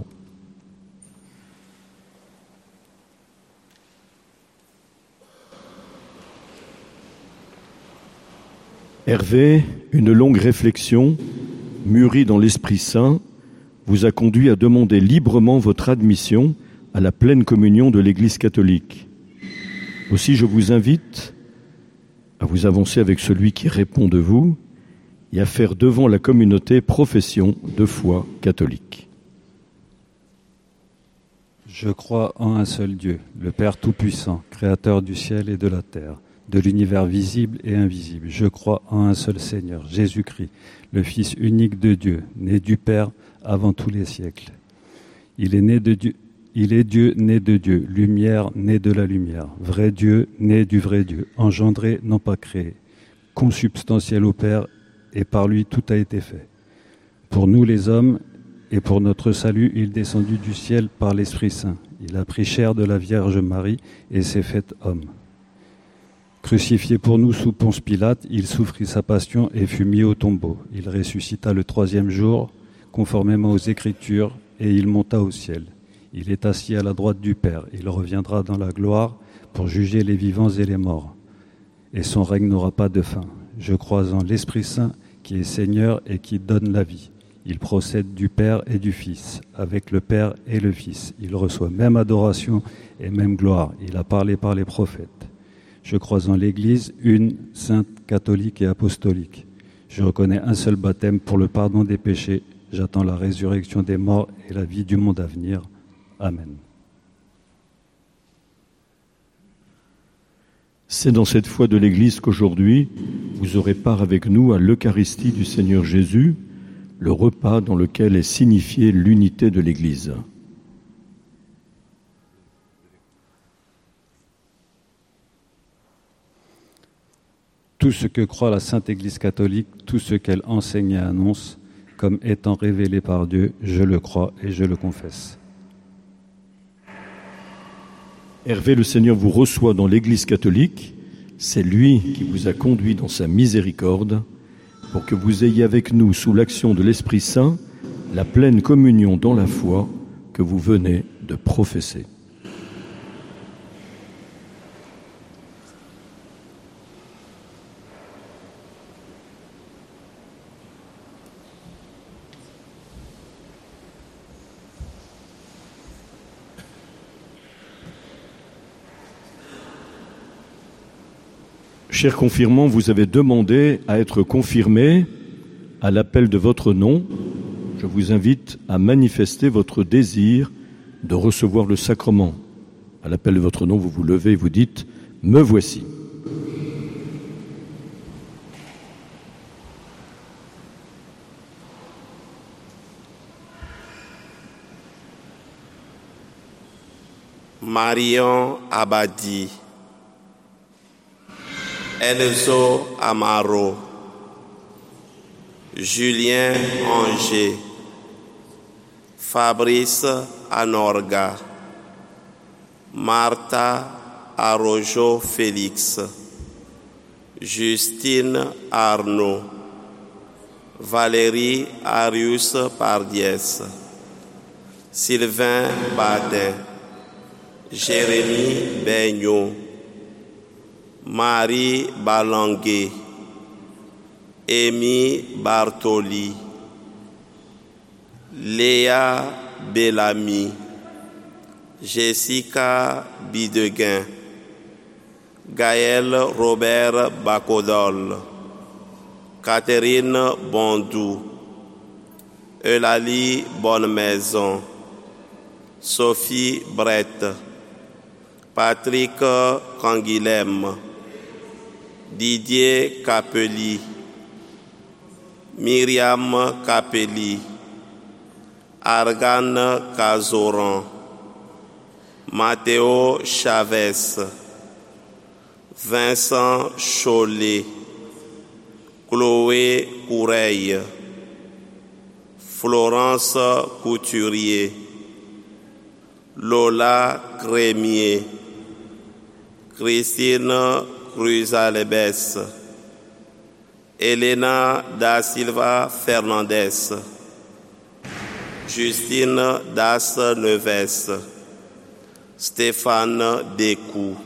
Speaker 2: Hervé, une longue réflexion, mûrie dans l'Esprit Saint, vous a conduit à demander librement votre admission à la pleine communion de l'Église catholique. Aussi, je vous invite à vous avancer avec celui qui répond de vous et à faire devant la communauté profession de foi catholique.
Speaker 7: Je crois en un seul Dieu, le Père Tout-Puissant, Créateur du ciel et de la terre, de l'univers visible et invisible. Je crois en un seul Seigneur, Jésus-Christ, le Fils unique de Dieu, né du Père avant tous les siècles. Il est né de Dieu. Il est Dieu, né de Dieu, lumière, né de la lumière, vrai Dieu, né du vrai Dieu, engendré, non pas créé, consubstantiel au Père, et par lui tout a été fait. Pour nous les hommes, et pour notre salut, il est descendu du ciel par l'Esprit Saint. Il a pris chair de la Vierge Marie et s'est fait homme. Crucifié pour nous sous Ponce Pilate, il souffrit sa passion et fut mis au tombeau. Il ressuscita le 3e jour, conformément aux Écritures, et il monta au ciel. Il est assis à la droite du Père. Il reviendra dans la gloire pour juger les vivants et les morts. Et son règne n'aura pas de fin. Je crois en l'Esprit Saint qui est Seigneur et qui donne la vie. Il procède du Père et du Fils, avec le Père et le Fils. Il reçoit même adoration et même gloire. Il a parlé par les prophètes. Je crois en l'Église, une, sainte, catholique et apostolique. Je reconnais un seul baptême pour le pardon des péchés. J'attends la résurrection des morts et la vie du monde à venir. Amen.
Speaker 2: C'est dans cette foi de l'Église qu'aujourd'hui, vous aurez part avec nous à l'Eucharistie du Seigneur Jésus, le repas dans lequel est signifiée l'unité de l'Église.
Speaker 7: Tout ce que croit la Sainte Église catholique, tout ce qu'elle enseigne et annonce, comme étant révélé par Dieu, je le crois et je le confesse.
Speaker 2: Hervé, le Seigneur vous reçoit dans l'Église catholique. C'est lui qui vous a conduit dans sa miséricorde pour que vous ayez avec nous, sous l'action de l'Esprit Saint, la pleine communion dans la foi que vous venez de professer. Chers confirmants, vous avez demandé à être confirmés à l'appel de votre nom. Je vous invite à manifester votre désir de recevoir le sacrement. À l'appel de votre nom, vous vous levez et vous dites « Me voici ».
Speaker 8: Marion Abadi, Enzo Amaro, Julien Anger, Fabrice Anorga, Martha Arojo Félix, Justine Arnaud, Valérie Arius Pardiès, Sylvain Badin, Jérémy Beignon, Marie Balangué, Amy Bartoli, Léa Bellamy, Jessica Bideguin, Gaël Robert Bacodol, Catherine Bondou, Eulalie Bonnemaison, Sophie Brett, Patrick Canguilhem, Didier Capelli, Myriam Capelli, Argan Cazoran, Matteo Chavez, Vincent Chollet, Chloé Coureille, Florence Couturier, Lola Crémier, Christine Cruzalebes, Elena da Silva Fernandez, Justine Das Neves, Stéphane Descou.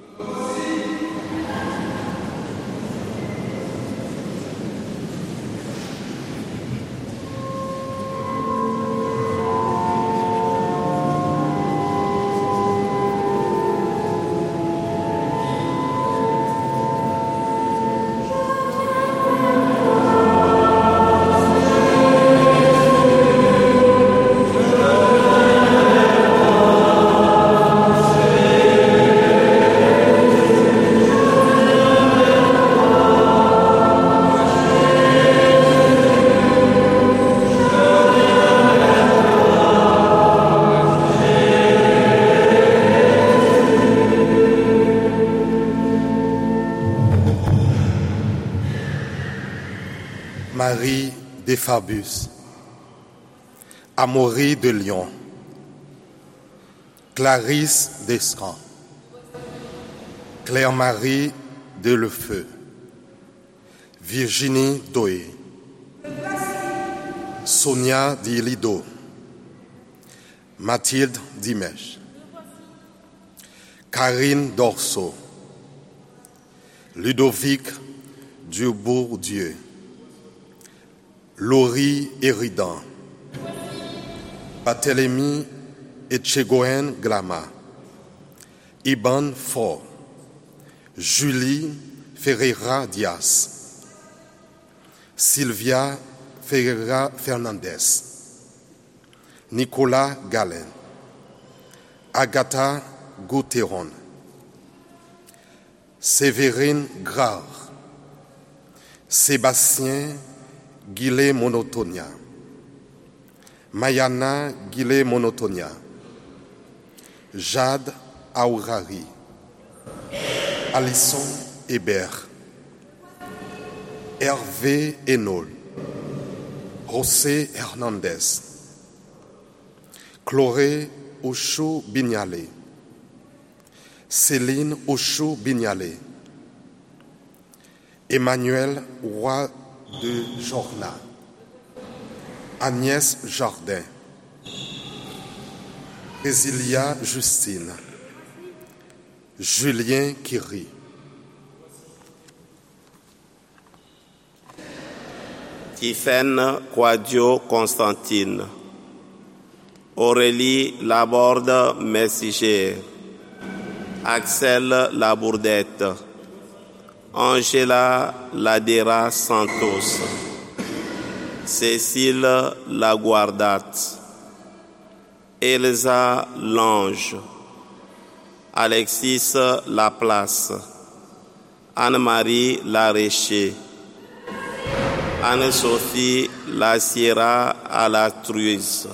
Speaker 9: Marie de Fabus, Amaury de Lyon, Clarisse Descamps, Claire-Marie de Lefeu, Virginie Doé, Sonia Di Lido, Mathilde Dimesh, Karine Dorso, Ludovic Dubourdieu, Laurie Héridan, Barthélemy Etchegoen Glama, Iban Fort, Julie Ferreira Diaz, Sylvia Ferreira Fernandez, Nicolas Galen, Agatha Gouteron, Sévérine Grard, Sébastien Guillet Monotonia, Mayana Guillet Monotonia, Jade Aourari, Alison Hébert, Hervé Hénol, José Hernandez, Chloé Ochou Bignalé, Céline Ochou Bignalé, Emmanuel Roy de Jorna, Agnès Jardin, Cécilia Justine, Julien Kiri.
Speaker 8: Tiffaine Quadio Constantine, Aurélie Laborde Messiger, Axel Labourdette, Angela Ladera Santos, Cécile Laguardat, Elsa Lange, Alexis Laplace, Anne-Marie Laréché, Anne-Sophie Lassiera Alatruise,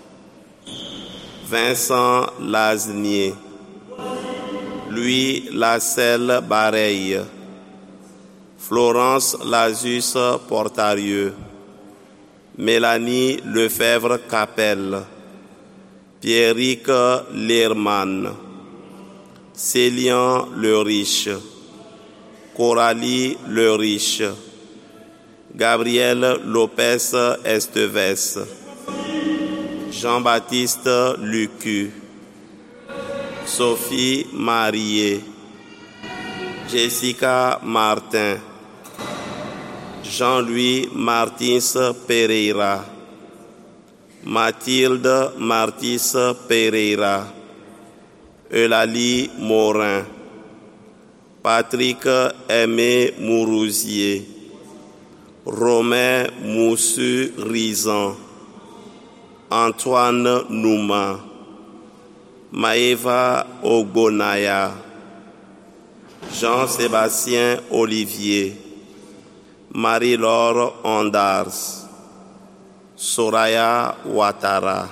Speaker 8: Vincent Laznier, Louis Lasselle Bareille, Florence Lazus Portarieux, Mélanie Lefebvre-Capelle, Pierrick Lerman, Célian Le Riche, Coralie Le Riche, Gabriel Lopez Esteves, Jean-Baptiste Lucu, Sophie Marié, Jessica Martin, Jean-Louis Martins Pereira, Mathilde Martis Pereira, Eulalie Morin, Patrick Aimé Mourouzier, Romain Moussu Rizan, Antoine Nouma, Maëva Ogbonaya, Jean-Sébastien Olivier, Marie-Laure Ondars, Soraya Ouattara.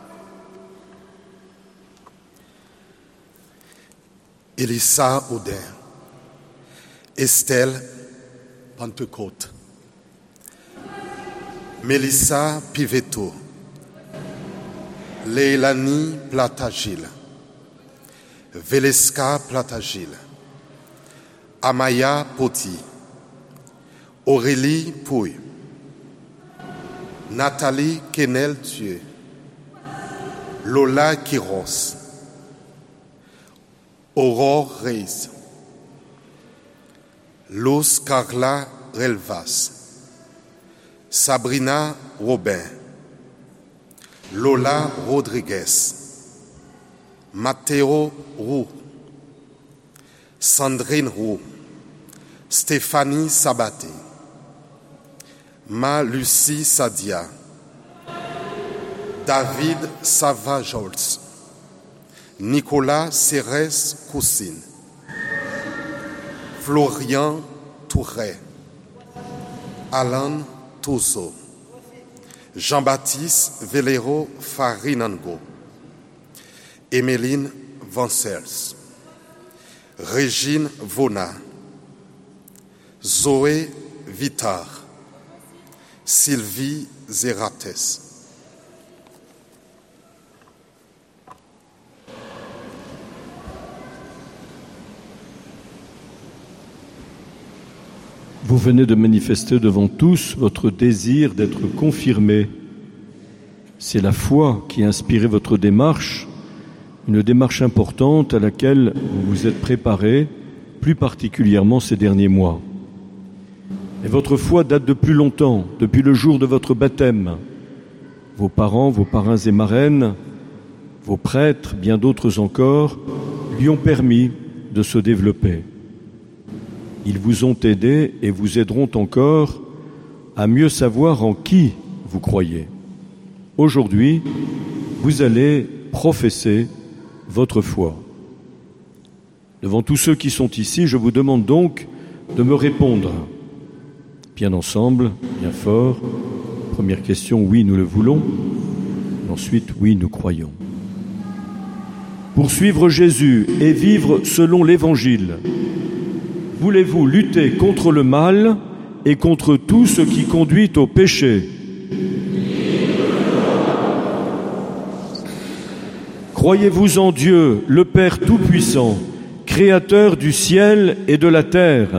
Speaker 9: Elissa Audin, Estelle Pentecôte, Mélissa Pivetto, Leilani Platagil, Veleska Platagil, Amaya Poti, Aurélie Pouille, Nathalie Kenel-Thieu, Lola Quiros, Aurore Reis, Luz Carla Relvas, Sabrina Robin, Lola Rodriguez, Matteo Roux, Sandrine Roux, Stéphanie Sabaté, Ma-Lucie Sadia, David Savajols, Nicolas Cérès Coussine, Florian Touret, Alan Touzo, Jean-Baptiste Velero Farinango, Emeline Vancels, Régine Vona, Zoé Vittard, Sylvie Zerates.
Speaker 2: Vous venez de manifester devant tous votre désir d'être confirmé. C'est la foi qui a inspiré votre démarche, une démarche importante à laquelle vous vous êtes préparé, plus particulièrement ces derniers mois. Et votre foi date de plus longtemps, depuis le jour de votre baptême. Vos parents, vos parrains et marraines, vos prêtres, bien d'autres encore, lui ont permis de se développer. Ils vous ont aidé et vous aideront encore à mieux savoir en qui vous croyez. Aujourd'hui, vous allez professer votre foi. Devant tous ceux qui sont ici, je vous demande donc de me répondre. Bien ensemble, bien fort. Première question, oui, nous le voulons. Ensuite, oui, nous croyons. Pour suivre Jésus et vivre selon l'Évangile, voulez-vous lutter contre le mal et contre tout ce qui conduit au péché? Croyez-vous en Dieu, le Père Tout-Puissant, Créateur du ciel et de la terre?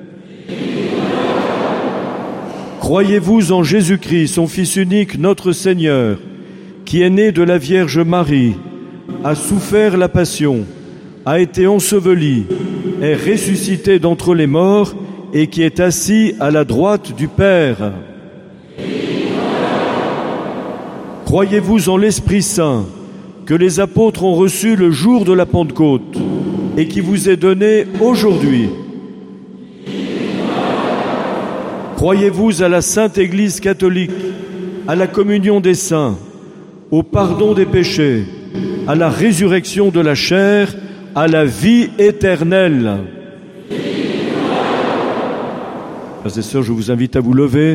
Speaker 2: Croyez-vous en Jésus-Christ, son Fils unique, notre Seigneur, qui est né de la Vierge Marie, a souffert la passion, a été enseveli, est ressuscité d'entre les morts et qui est assis à la droite du Père? Croyez-vous en l'Esprit Saint, que les apôtres ont reçu le jour de la Pentecôte et qui vous est donné aujourd'hui? Croyez-vous à la Sainte Église catholique, à la communion des saints, au pardon des péchés, à la résurrection de la chair, à la vie éternelle? Frères et sœurs, je vous invite à vous lever.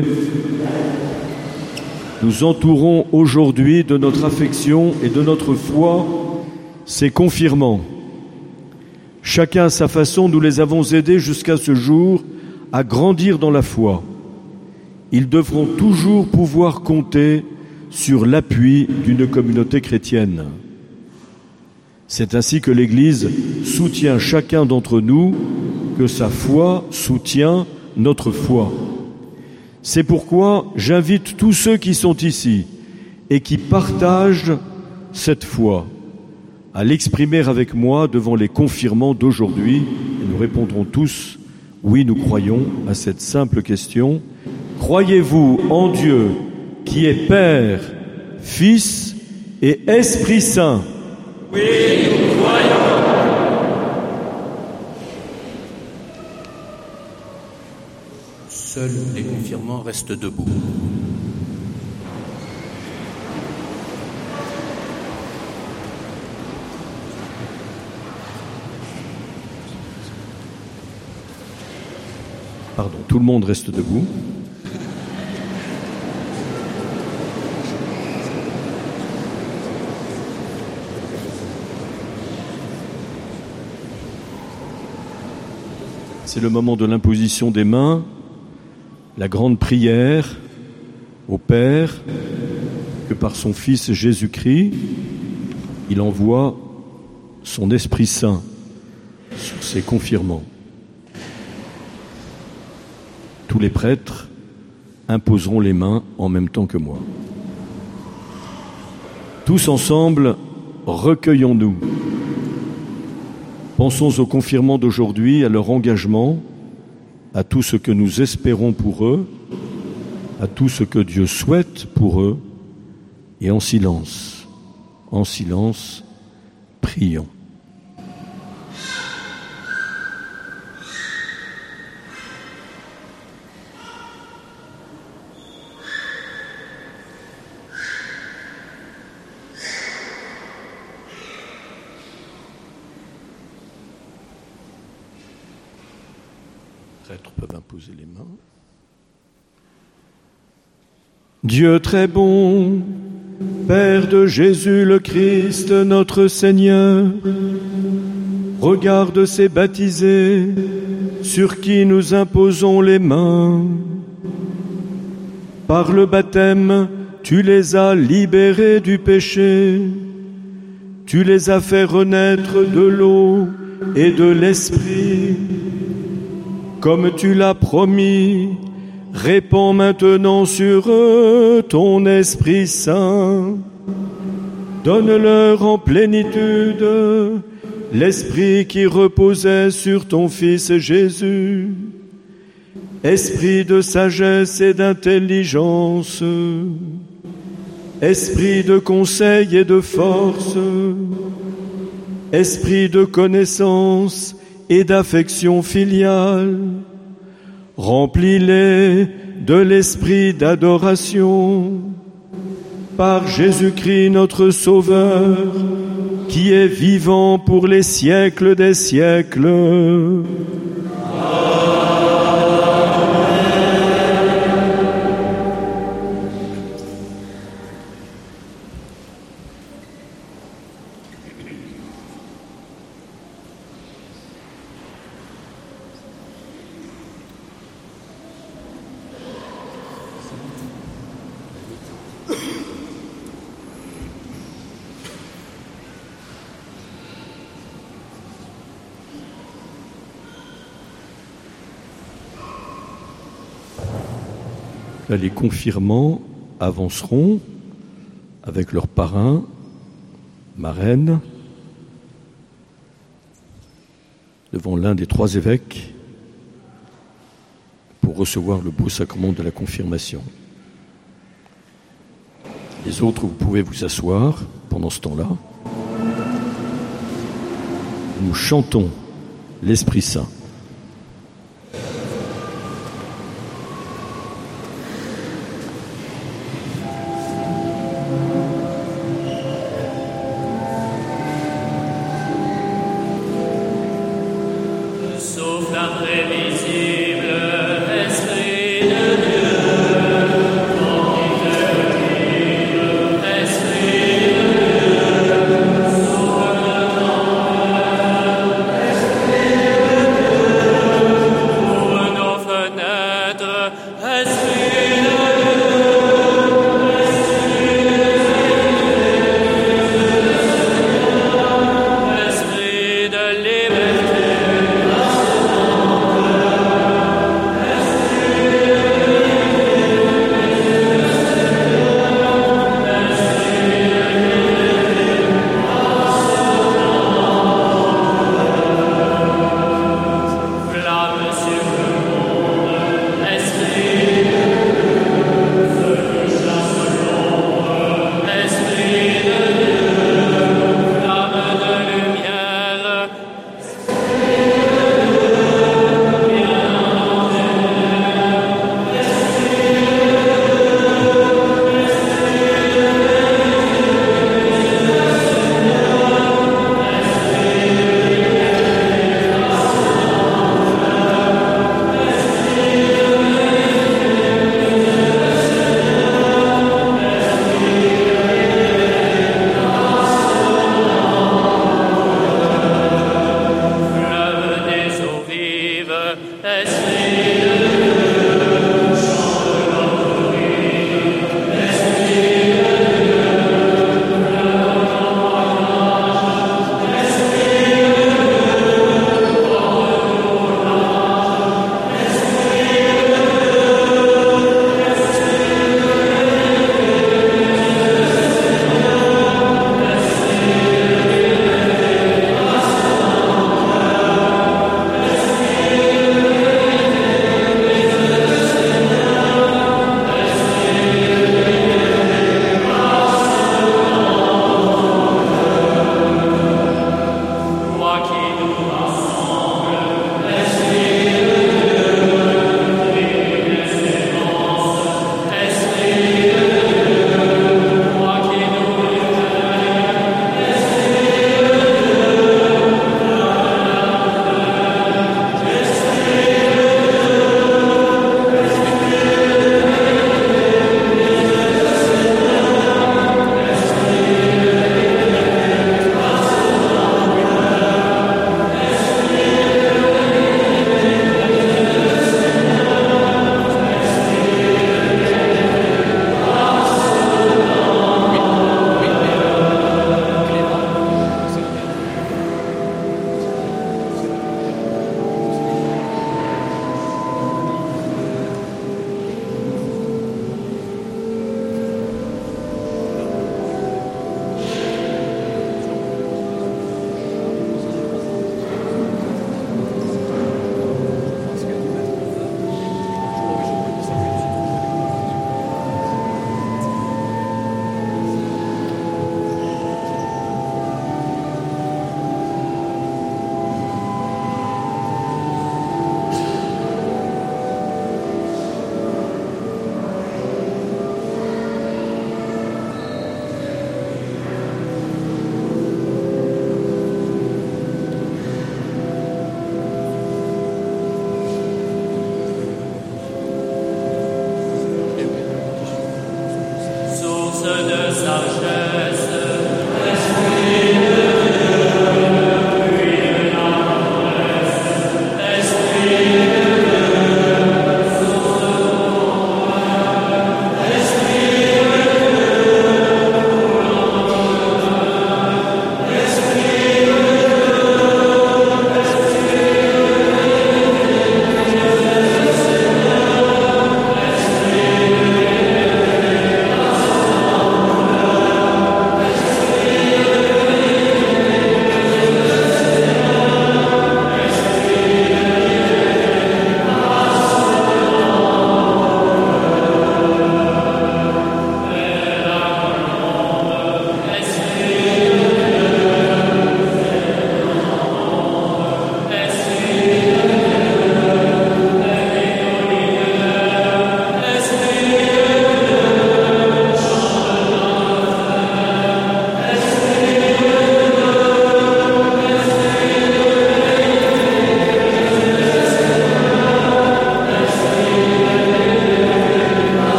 Speaker 2: Nous entourons aujourd'hui de notre affection et de notre foi ces confirmants. Chacun à sa façon, nous les avons aidés jusqu'à ce jour à grandir dans la foi. Ils devront toujours pouvoir compter sur l'appui d'une communauté chrétienne. C'est ainsi que l'Église soutient chacun d'entre nous, que sa foi soutient notre foi. C'est pourquoi j'invite tous ceux qui sont ici et qui partagent cette foi à l'exprimer avec moi devant les confirmants d'aujourd'hui. Et nous répondrons tous, oui, nous croyons à cette simple question. Croyez-vous en Dieu qui est Père, Fils et Esprit Saint?
Speaker 3: Oui, nous croyons.
Speaker 10: Seuls les confirmants restent debout.
Speaker 2: Pardon, tout le monde reste debout. C'est le moment de l'imposition des mains, la grande prière au Père que par son Fils Jésus-Christ, il envoie son Esprit Saint sur ses confirmants. Tous les prêtres imposeront les mains en même temps que moi. Tous ensemble, recueillons-nous. Pensons aux confirmants d'aujourd'hui, à leur engagement, à tout ce que nous espérons pour eux, à tout ce que Dieu souhaite pour eux, et en silence, prions. Les prêtres peuvent imposer les mains. Dieu très bon, Père de Jésus le Christ, notre Seigneur, regarde ces baptisés sur qui nous imposons les mains. Par le baptême, tu les as libérés du péché, tu les as fait renaître de l'eau et de l'esprit. Comme tu l'as promis, répands maintenant sur eux ton Esprit Saint. Donne-leur en plénitude l'Esprit qui reposait sur ton Fils Jésus, Esprit de sagesse et d'intelligence, Esprit de conseil et de force, Esprit de connaissance et d'affection filiale. Remplis-les de l'esprit d'adoration par Jésus-Christ notre Sauveur, qui est vivant pour les siècles des siècles. Là, les confirmants avanceront avec leurs parrains, marraines, devant l'un des trois évêques pour recevoir le beau sacrement de la confirmation. Les autres, vous pouvez vous asseoir pendant ce temps-là. Nous chantons l'Esprit Saint.
Speaker 3: Esprit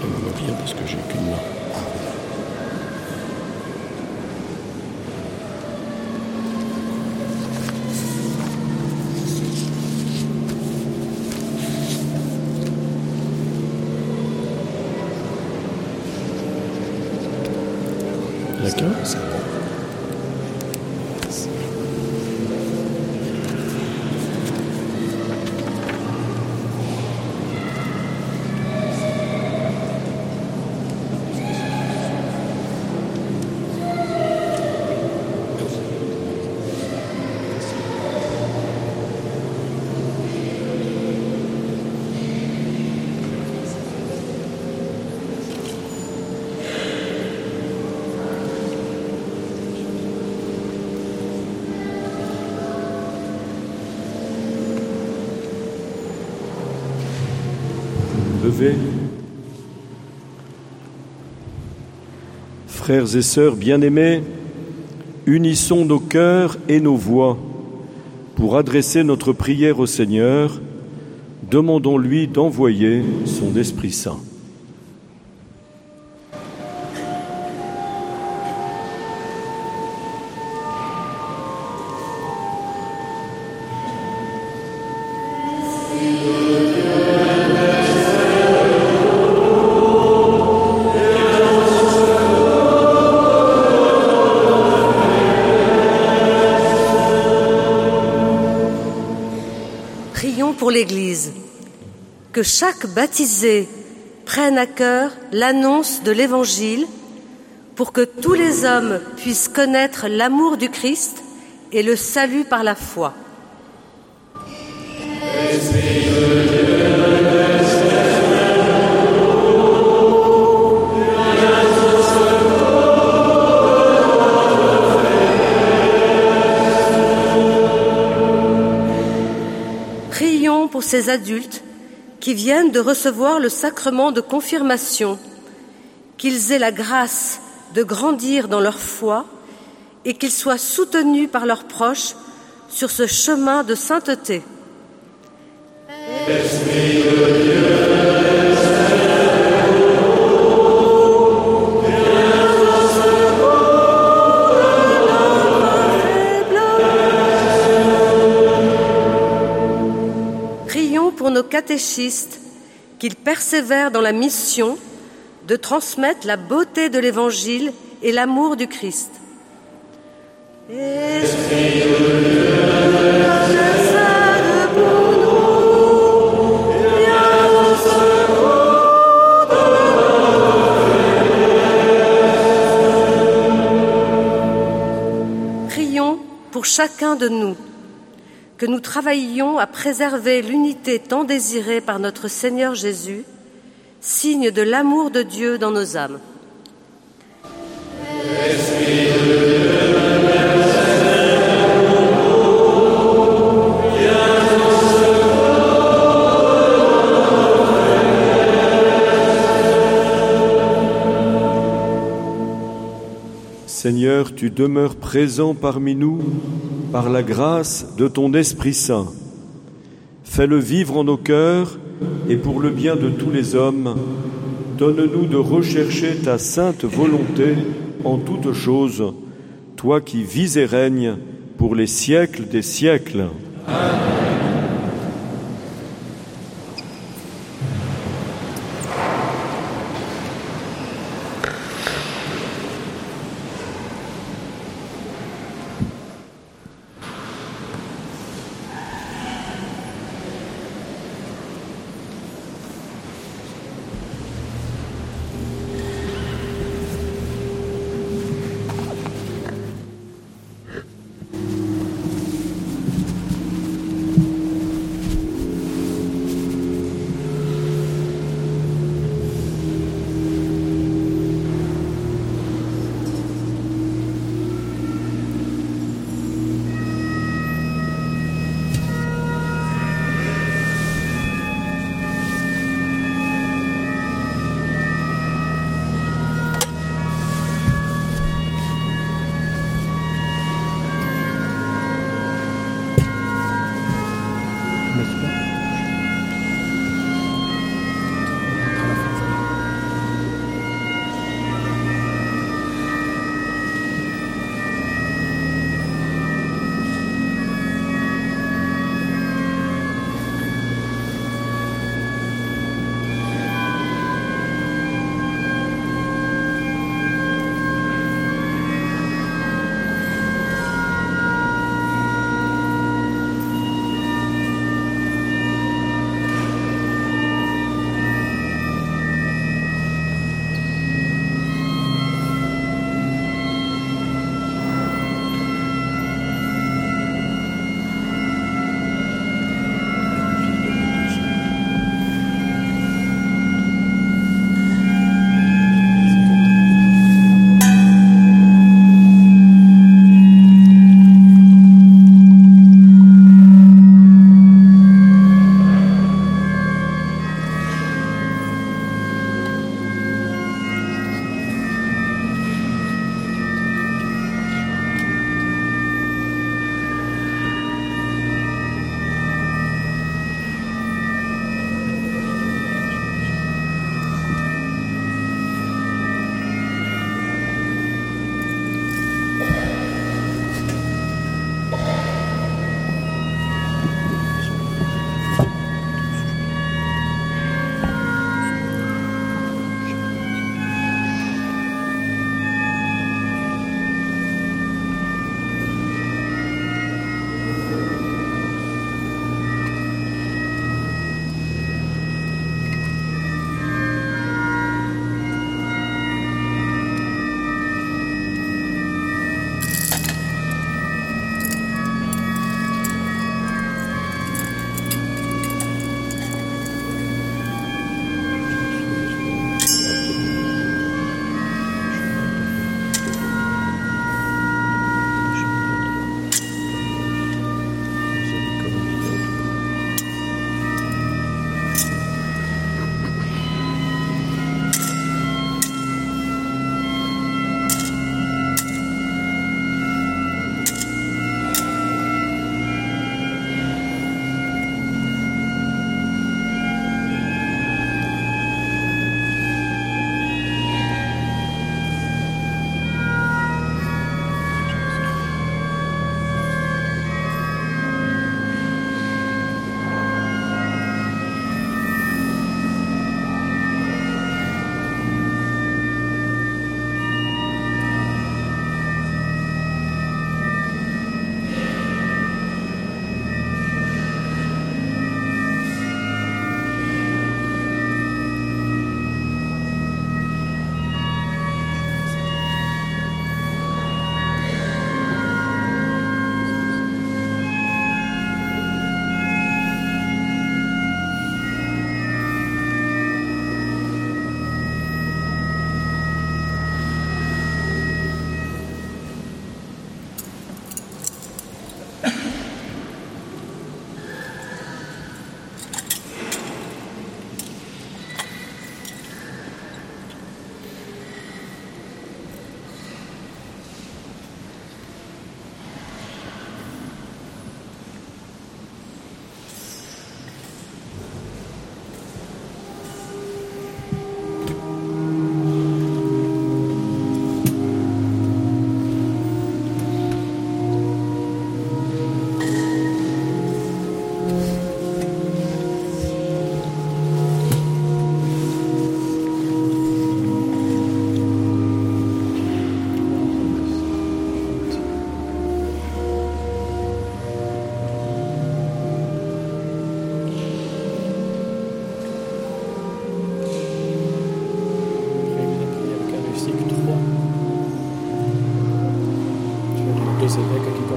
Speaker 10: Tiens-moi bien parce que j'ai qu'une main. Il y a qu'un ?
Speaker 9: C'est bon.
Speaker 2: Levez. Frères et sœurs bien-aimés, unissons nos cœurs et nos voix pour adresser notre prière au Seigneur. Demandons-lui d'envoyer son Esprit Saint.
Speaker 11: Pour l'Église, que chaque baptisé prenne à cœur l'annonce de l'Évangile pour que tous les hommes puissent connaître l'amour du Christ et le salut par la foi. Pour ces adultes qui viennent de recevoir le sacrement de confirmation, qu'ils aient la grâce de grandir dans leur foi et qu'ils soient soutenus par leurs proches sur ce chemin de sainteté. Esprit de Dieu. Pour nos catéchistes, qu'ils persévèrent dans la mission de transmettre la beauté de l'Évangile et l'amour du Christ. Esprit de Dieu, intercède pour nous, viens au secours de nos faiblesses. Prions pour chacun de nous, que nous travaillions à préserver l'unité tant désirée par notre Seigneur Jésus, signe de l'amour de Dieu dans nos âmes.
Speaker 2: Seigneur, tu demeures présent parmi nous par la grâce de ton Esprit Saint. Fais-le vivre en nos cœurs et pour le bien de tous les hommes, donne-nous de rechercher ta sainte volonté en toutes choses, toi qui vis et règnes pour les siècles des siècles. Amen.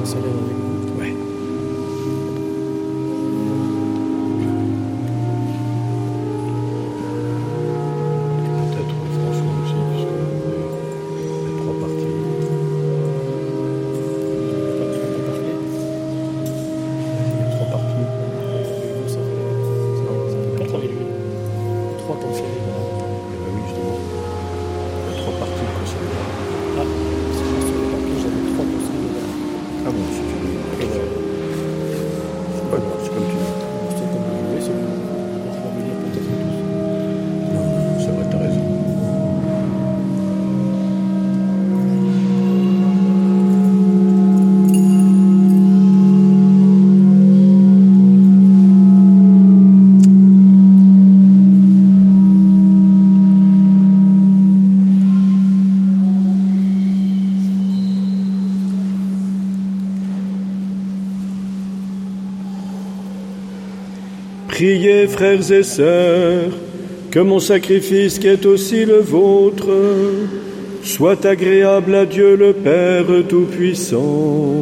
Speaker 10: se lève avec vous.
Speaker 2: Ouais. Peut-être François aussi, puisque les trois parties.
Speaker 10: Trois parties. Ça fait 4 avec lui. 3 conseillers.
Speaker 2: Eh bien oui, justement. Il y a trois parties qu'on se lève.
Speaker 10: Ah, c'est juste sur les papiers, j'avais 3 conseillers.
Speaker 2: Ah bon, si tu veux. C'est pas grave, c'est comme tu veux.
Speaker 10: C'est comme vous voulez, c'est pour revenir peut-être tous.
Speaker 2: Non, c'est vrai, t'as raison. Priez, frères et sœurs, que mon sacrifice qui est aussi le vôtre soit agréable à Dieu le Père Tout-Puissant.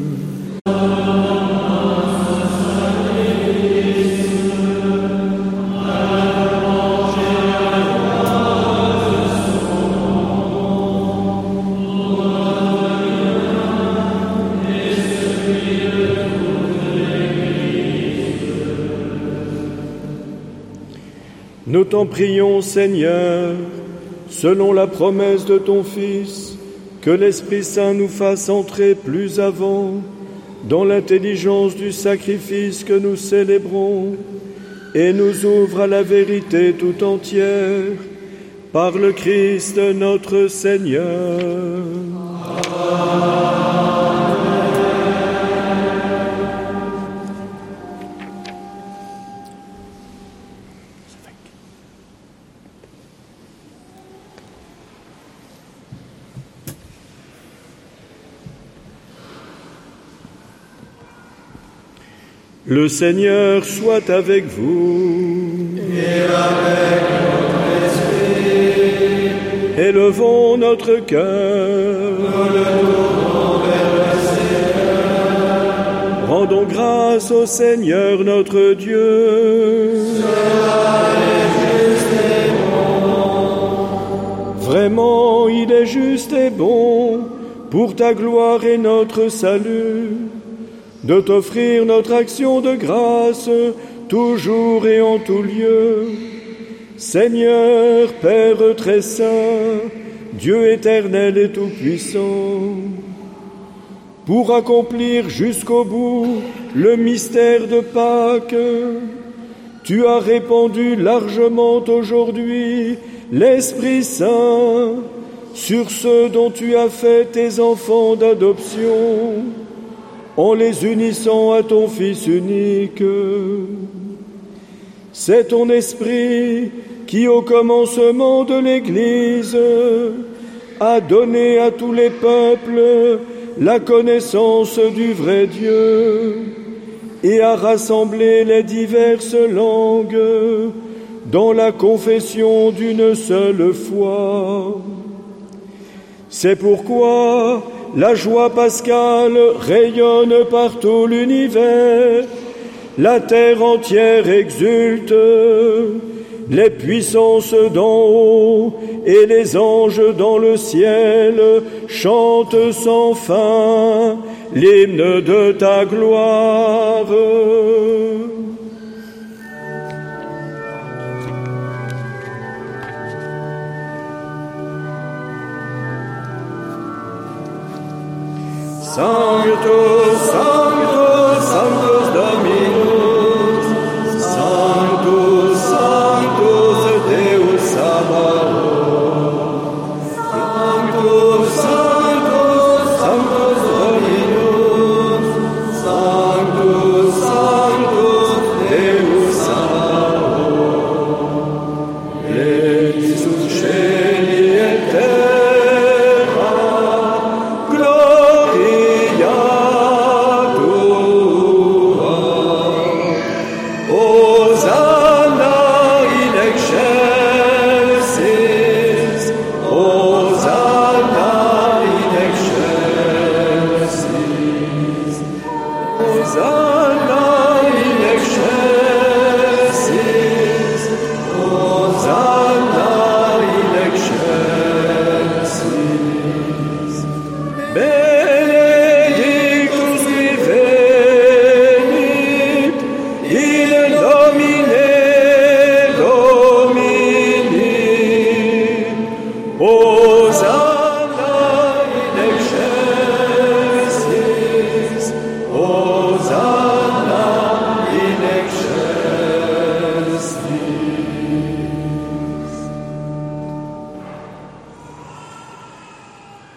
Speaker 2: Nous t'en prions, Seigneur, selon la promesse de ton Fils, que l'Esprit Saint nous fasse entrer plus avant dans l'intelligence du sacrifice que nous célébrons et nous ouvre à la vérité tout entière, par le Christ notre Seigneur. Le Seigneur soit avec vous.
Speaker 12: Et avec votre esprit.
Speaker 2: Élevons notre cœur.
Speaker 12: Nous le tournons vers le Seigneur.
Speaker 2: Rendons grâce au Seigneur notre Dieu.
Speaker 12: Cela est juste et bon.
Speaker 2: Vraiment, il est juste et bon, pour ta gloire et notre salut, de t'offrir notre action de grâce, toujours et en tout lieu. Seigneur, Père très saint, Dieu éternel et tout-puissant, pour accomplir jusqu'au bout le mystère de Pâques, tu as répandu largement aujourd'hui l'Esprit Saint sur ceux dont tu as fait tes enfants d'adoption, en les unissant à ton Fils unique. C'est ton Esprit qui, au commencement de l'Église, a donné à tous les peuples la connaissance du vrai Dieu et a rassemblé les diverses langues dans la confession d'une seule foi. C'est pourquoi la joie pascale rayonne par tout l'univers, la terre entière exulte, les puissances d'en haut et les anges dans le ciel chantent sans fin l'hymne de ta gloire. Sanctus, Sanctus, Sanctus Dominus, Sanctus, Sanctus Deus Sabaoth, Sanctus, Sanctus, Sanctus Dominus, Sanctus, Sanctus Deus Sabaoth, Lectus Caeli et Terra, Gloria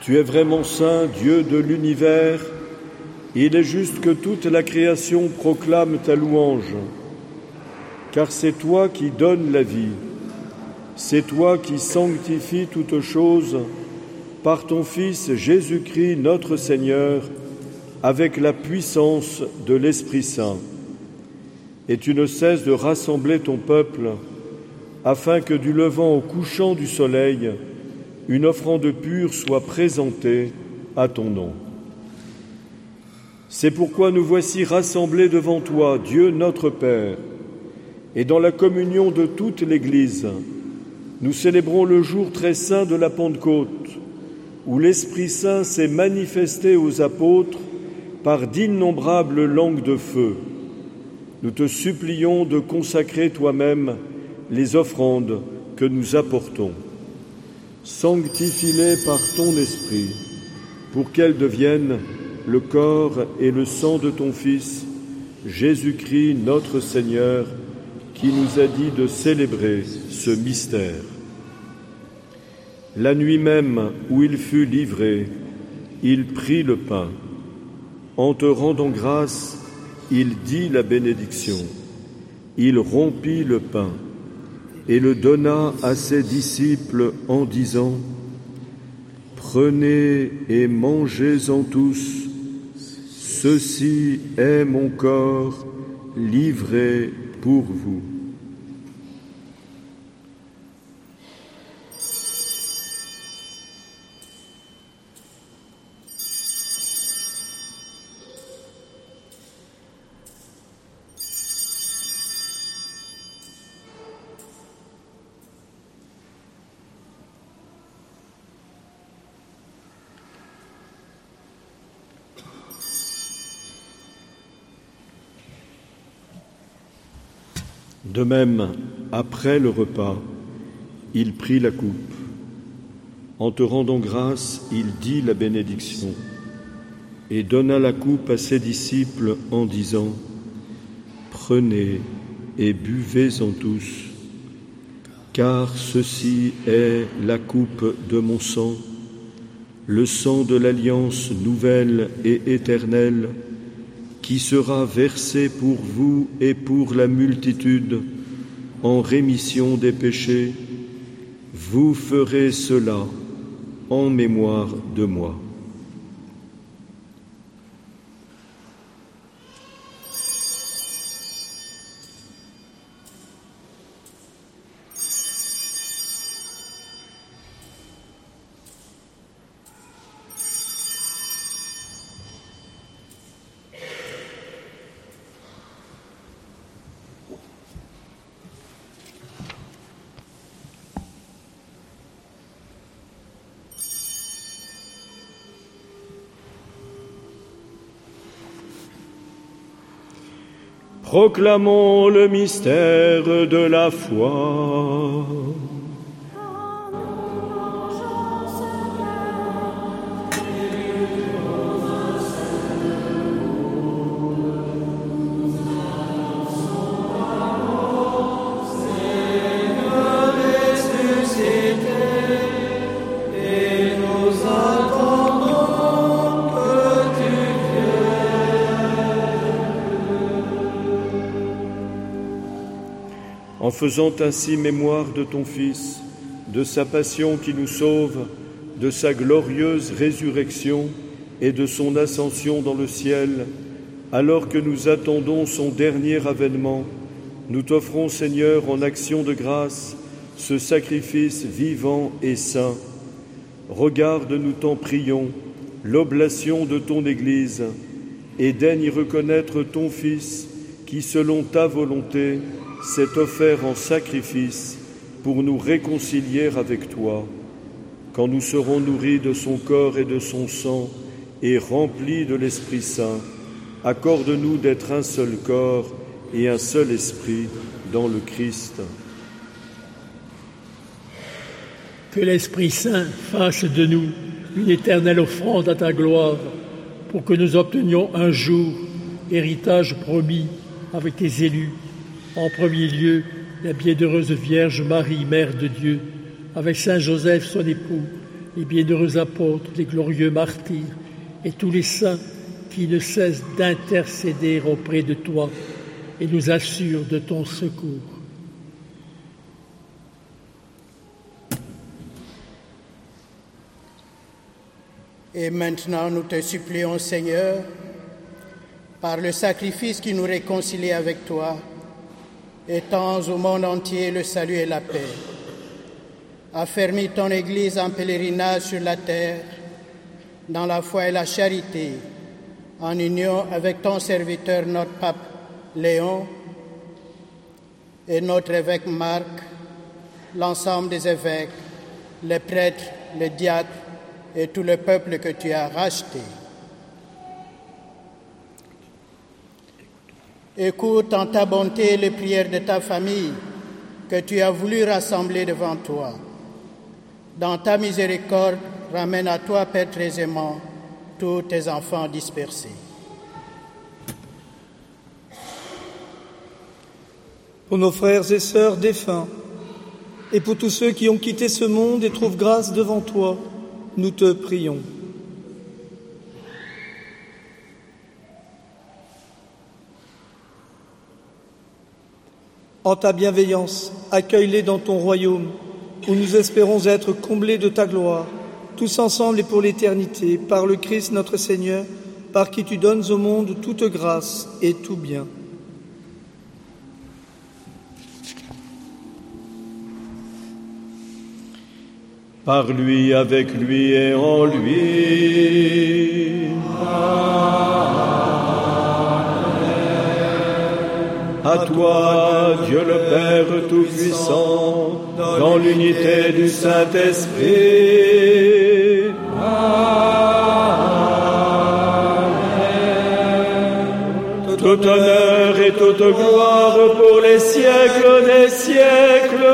Speaker 2: Tu es vraiment saint, Dieu de l'univers. Il est juste que toute la création proclame ta louange, car c'est toi qui donnes la vie, c'est toi qui sanctifies toutes choses par ton Fils Jésus-Christ notre Seigneur, avec la puissance de l'Esprit Saint. Et tu ne cesses de rassembler ton peuple, afin que du levant au couchant du soleil, une offrande pure soit présentée à ton nom. C'est pourquoi nous voici rassemblés devant toi, Dieu notre Père, et dans la communion de toute l'Église, nous célébrons le jour très saint de la Pentecôte, où l'Esprit Saint s'est manifesté aux apôtres par d'innombrables langues de feu. Nous te supplions de consacrer toi-même les offrandes que nous apportons. Sanctifie-les par ton Esprit, pour qu'elles deviennent le corps et le sang de ton Fils, Jésus-Christ notre Seigneur, qui nous a dit de célébrer ce mystère. La nuit même où il fut livré, il prit le pain. En te rendant grâce, il dit la bénédiction. Il rompit le pain et le donna à ses disciples en disant : « Prenez et mangez-en tous, ceci est mon corps livré pour vous. » De même, après le repas, il prit la coupe. En te rendant grâce, il dit la bénédiction et donna la coupe à ses disciples en disant : « Prenez et buvez-en tous, car ceci est la coupe de mon sang, le sang de l'alliance nouvelle et éternelle, qui sera versé pour vous et pour la multitude en rémission des péchés. Vous ferez cela en mémoire de moi. » Proclamons le mystère de la foi. En faisant ainsi mémoire de ton Fils, de sa passion qui nous sauve, de sa glorieuse résurrection et de son ascension dans le ciel, alors que nous attendons son dernier avènement, nous t'offrons, Seigneur, en action de grâce, ce sacrifice vivant et saint. Regarde, nous t'en prions, l'oblation de ton Église, et daigne y reconnaître ton Fils, qui, selon ta volonté, s'est offert en sacrifice pour nous réconcilier avec toi. Quand nous serons nourris de son corps et de son sang et remplis de l'Esprit Saint, accorde-nous d'être un seul corps et un seul esprit dans le Christ.
Speaker 10: Que l'Esprit Saint fasse de nous une éternelle offrande à ta gloire, pour que nous obtenions un jour héritage promis avec tes élus. En premier lieu, la bienheureuse Vierge Marie, Mère de Dieu, avec Saint Joseph, son époux, les bienheureux apôtres, les glorieux martyrs et tous les saints qui ne cessent d'intercéder auprès de toi et nous assurent de ton secours.
Speaker 13: Et maintenant, nous te supplions, Seigneur, par le sacrifice qui nous réconcilie avec toi, étends au monde entier le salut et la paix. Affermis ton Église en pèlerinage sur la terre, dans la foi et la charité, en union avec ton serviteur, notre pape Léon, et notre évêque Marc, l'ensemble des évêques, les prêtres, les diacres, et tout le peuple que tu as racheté. Écoute en ta bonté les prières de ta famille que tu as voulu rassembler devant toi. Dans ta miséricorde, ramène à toi, Père très aimant, tous tes enfants dispersés.
Speaker 14: Pour nos frères et sœurs défunts, et pour tous ceux qui ont quitté ce monde et trouvent grâce devant toi, nous te prions. En ta bienveillance, accueille-les dans ton royaume, où nous espérons être comblés de ta gloire, tous ensemble et pour l'éternité, par le Christ notre Seigneur, par qui tu donnes au monde toute grâce et tout bien.
Speaker 2: Par lui, avec lui et en lui. À toi, Dieu le Père Tout-Puissant, dans l'unité du Saint-Esprit. Tout honneur et toute gloire pour les siècles des siècles.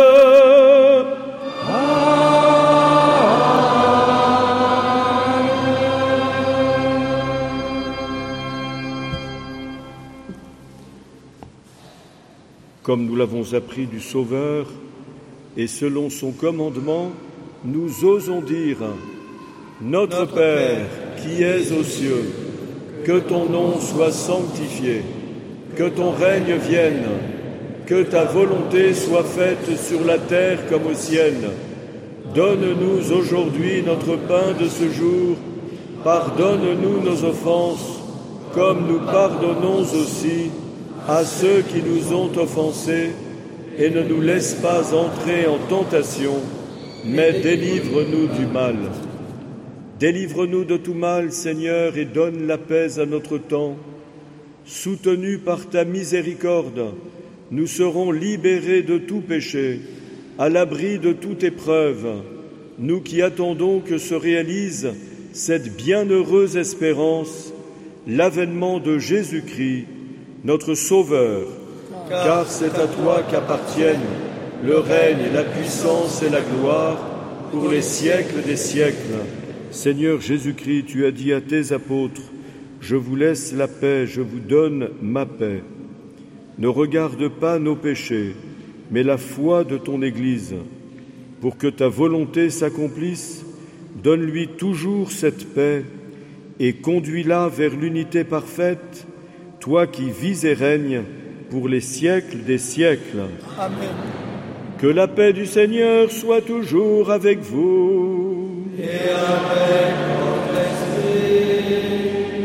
Speaker 2: Comme nous l'avons appris du Sauveur, et selon son commandement, nous osons dire « Notre Père, qui es aux cieux, que ton nom soit sanctifié, que ton règne vienne, que ta volonté soit faite sur la terre comme au ciel. Donne-nous aujourd'hui notre pain de ce jour, pardonne-nous nos offenses, comme nous pardonnons aussi à ceux qui nous ont offensés, et ne nous laisse pas entrer en tentation, mais délivre-nous du mal. Délivre-nous de tout mal, Seigneur, et donne la paix à notre temps. Soutenus par ta miséricorde, nous serons libérés de tout péché, à l'abri de toute épreuve, nous qui attendons que se réalise cette bienheureuse espérance, l'avènement de Jésus-Christ, notre Sauveur, car c'est à toi qu'appartiennent le règne, la puissance et la gloire pour les siècles des siècles. Seigneur Jésus-Christ, tu as dit à tes apôtres, « Je vous laisse la paix, je vous donne ma paix. » Ne regarde pas nos péchés, mais la foi de ton Église. Pour que ta volonté s'accomplisse, donne-lui toujours cette paix et conduis-la vers l'unité parfaite, toi qui vis et règnes pour les siècles des siècles.
Speaker 14: Amen.
Speaker 2: Que la paix du Seigneur soit toujours avec vous.
Speaker 12: Et avec votre esprit.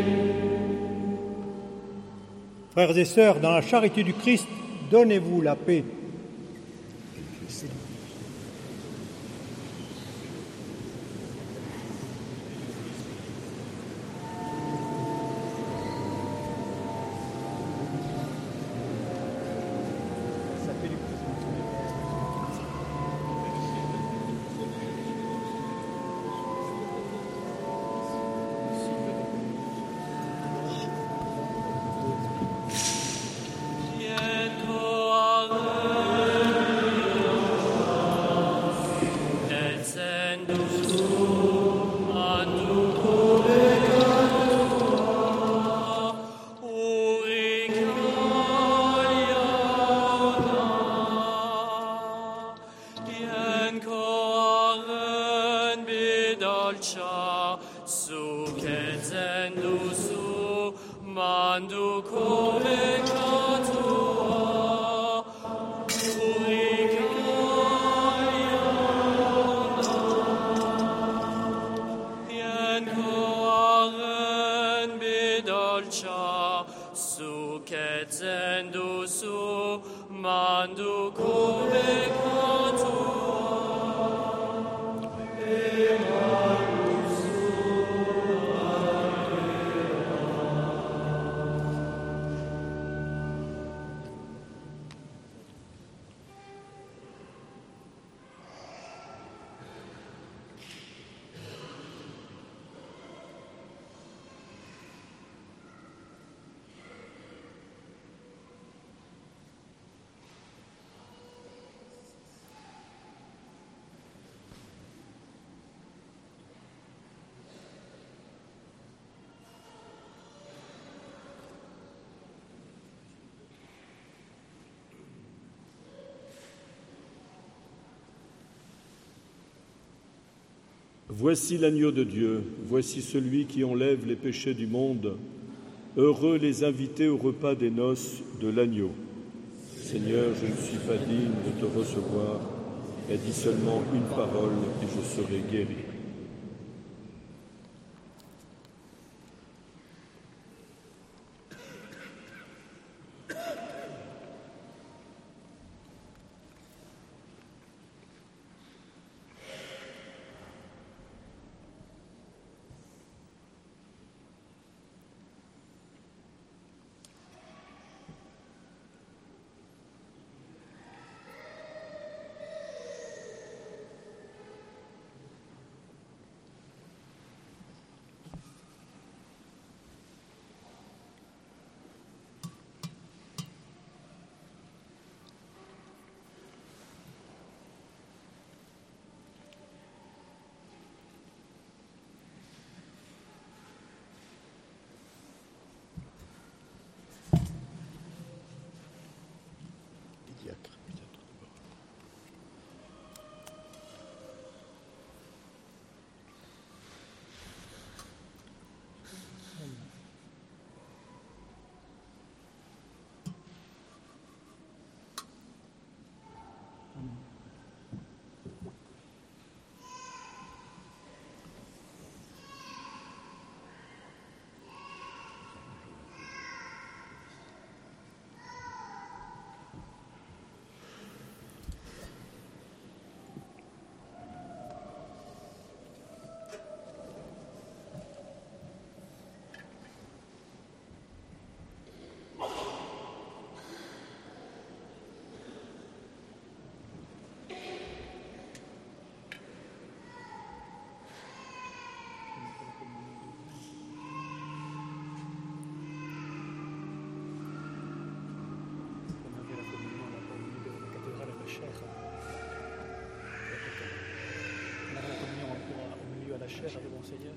Speaker 6: Frères et sœurs, dans la charité du Christ, donnez-vous la paix.
Speaker 3: dolcia, sucet zendusu, mandu come catua, ien coaren bidolcia, sucet zendusu, mandu come catua.
Speaker 2: Voici l'agneau de Dieu, voici celui qui enlève les péchés du monde. Heureux les invités au repas des noces de l'agneau. Seigneur, je ne suis pas digne de te recevoir, mais dis seulement une parole et je serai guéri.
Speaker 10: Avec mon Seigneur.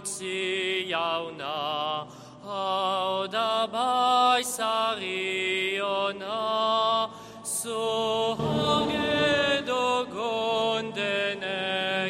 Speaker 3: kingautsi jauna, auda baisariona, sorge dogondenek,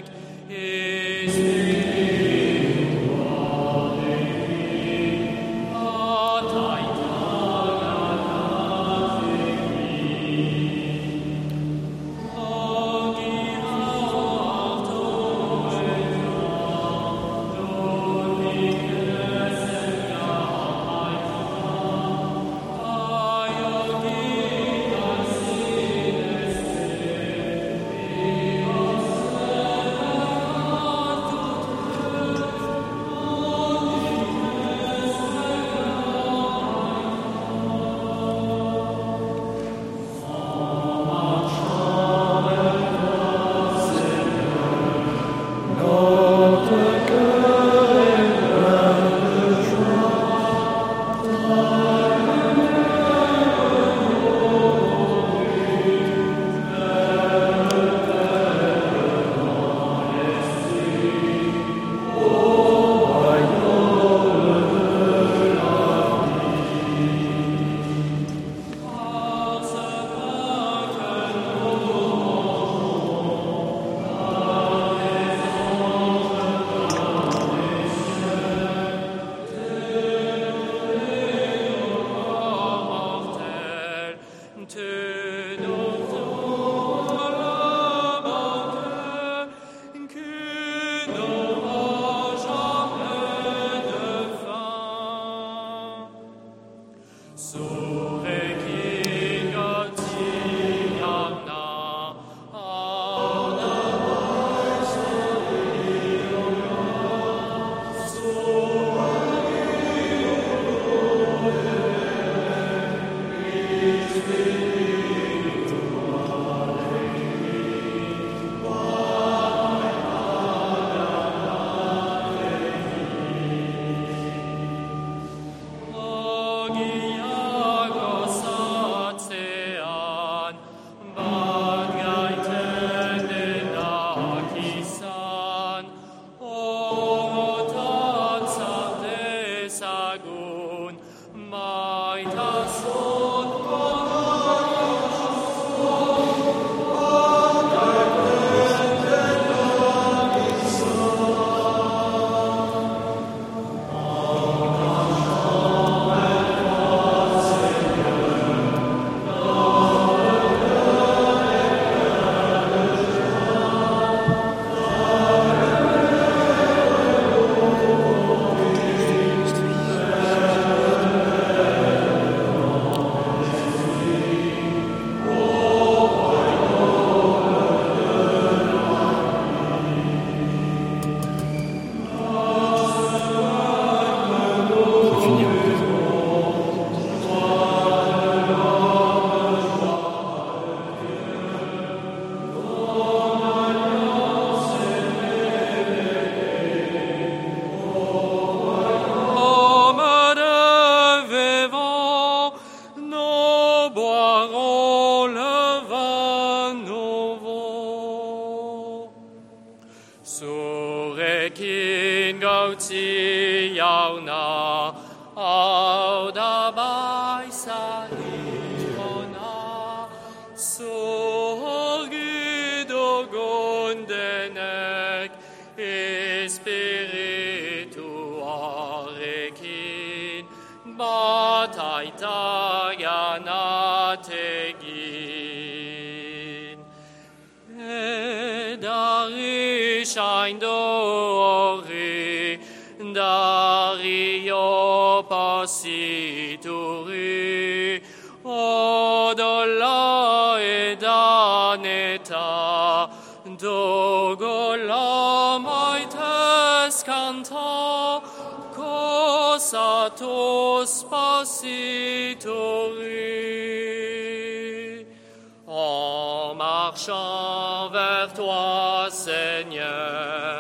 Speaker 3: en marchant vers toi, Seigneur.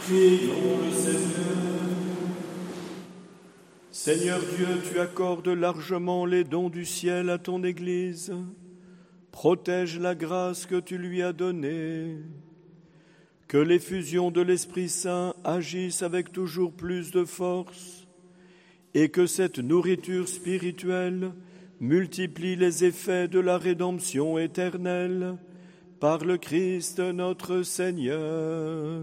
Speaker 2: Prions le Seigneur. Seigneur Dieu, tu accordes largement les dons du ciel à ton Église. Protège la grâce que tu lui as donnée. Que l'effusion de l'Esprit Saint agisse avec toujours plus de force et que cette nourriture spirituelle multiplie les effets de la rédemption éternelle par le Christ notre Seigneur.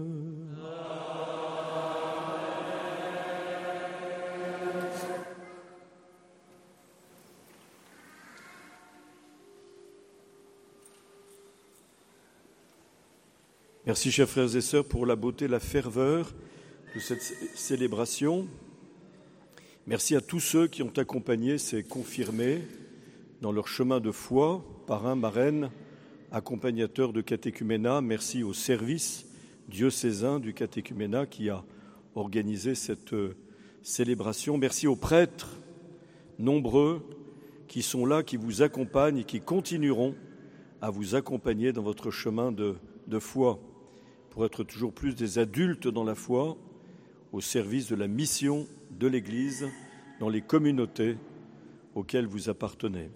Speaker 2: Merci, chers frères et sœurs, pour la beauté, la ferveur de cette célébration. Merci à tous ceux qui ont accompagné ces confirmés dans leur chemin de foi, parrains, marraines, accompagnateurs de catéchuménat. Merci au service diocésain du catéchuménat qui a organisé cette célébration. Merci aux prêtres nombreux qui sont là, qui vous accompagnent et qui continueront à vous accompagner dans votre chemin de foi, pour être toujours plus des adultes dans la foi, au service de la mission de l'Église dans les communautés auxquelles vous appartenez.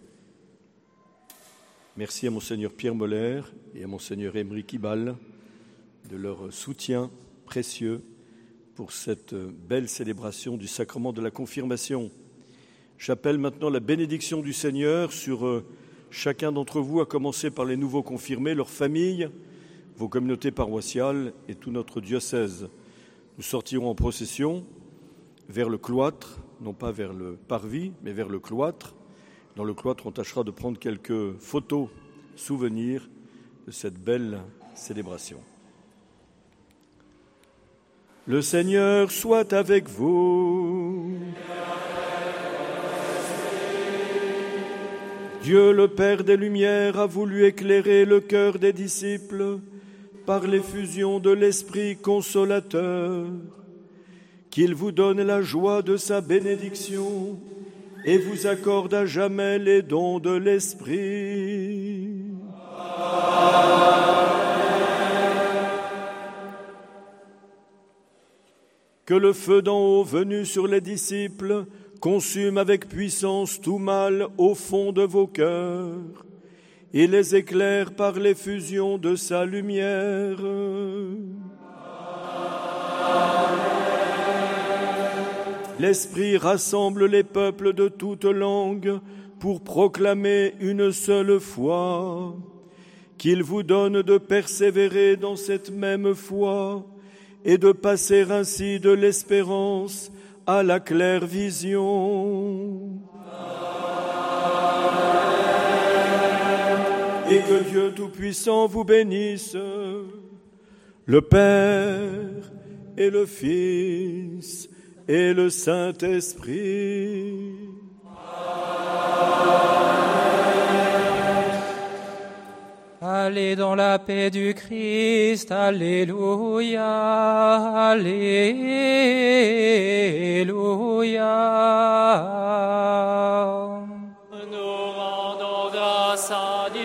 Speaker 2: Merci à Monseigneur Pierre Moller et à Monseigneur Émeric Ibal de leur soutien précieux pour cette belle célébration du sacrement de la confirmation. J'appelle maintenant la bénédiction du Seigneur sur chacun d'entre vous, à commencer par les nouveaux confirmés, leurs familles, vos communautés paroissiales et tout notre diocèse. Nous sortirons en procession vers le cloître, non pas vers le parvis, mais vers le cloître. Dans le cloître, on tâchera de prendre quelques photos, souvenirs de cette belle célébration. Le Seigneur soit avec vous. Dieu, le Père des Lumières, a voulu éclairer le cœur des disciples par l'effusion de l'Esprit consolateur, qu'il vous donne la joie de sa bénédiction et vous accorde à jamais les dons de l'Esprit. Que le feu d'en haut venu sur les disciples consume avec puissance tout mal au fond de vos cœurs et les éclaire par l'effusion de sa lumière. L'Esprit rassemble les peuples de toutes langues pour proclamer une seule foi, qu'il vous donne de persévérer dans cette même foi et de passer ainsi de l'espérance à la claire vision. Et que Dieu Tout-Puissant vous bénisse, le Père et le Fils et le Saint-Esprit.
Speaker 3: Allez dans la paix du Christ, Alléluia, Alléluia. Nous rendons grâce à Dieu,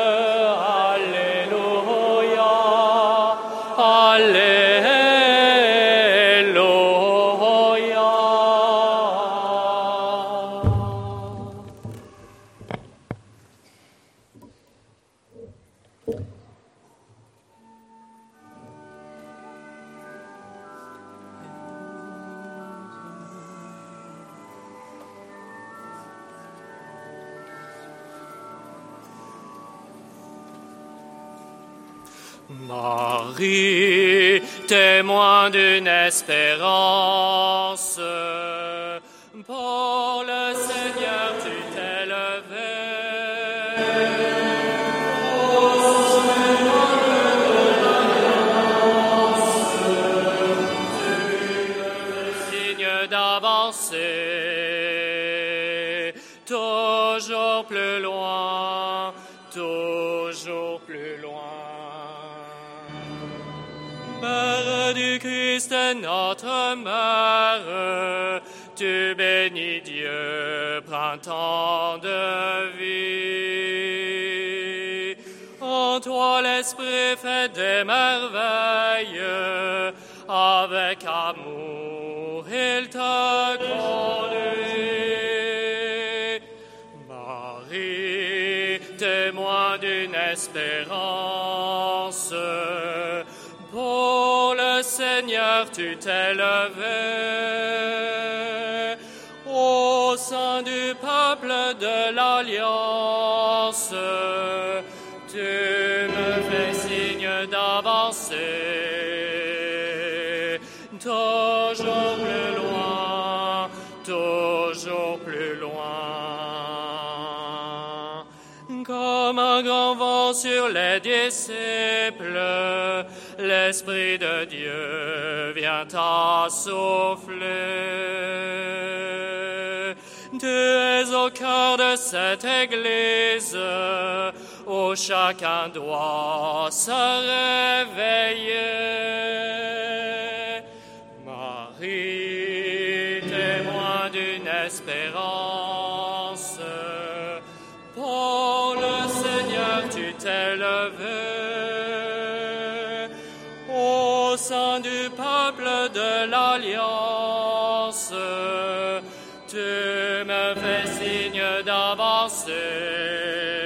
Speaker 3: Alléluia, Alléluia. Marie, témoin d'une espérance, pour le Seigneur tu t'es levé. Signe d'avancer, toujours plus loin, toujours plus loin. Mère du Christ est notre mère, tu bénis Dieu, printemps de vie. En toi l'Esprit fait des merveilles, avec amour il te conduit. Marie, témoin d'une espérance, pour le Seigneur tu t'es levé. Au sein du peuple de l'Alliance, tu me fais signe d'avancer. Toujours plus loin, toujours plus loin. Comme un grand vent sur les disciples, l'Esprit de Dieu vient à souffler. Tu es au cœur de cette Église où chacun doit se réveiller. Marie, témoin d'une espérance, pour le Seigneur tu t'es levé. Au sein du peuple de l'Alliance, tu me fais signe d'avancer.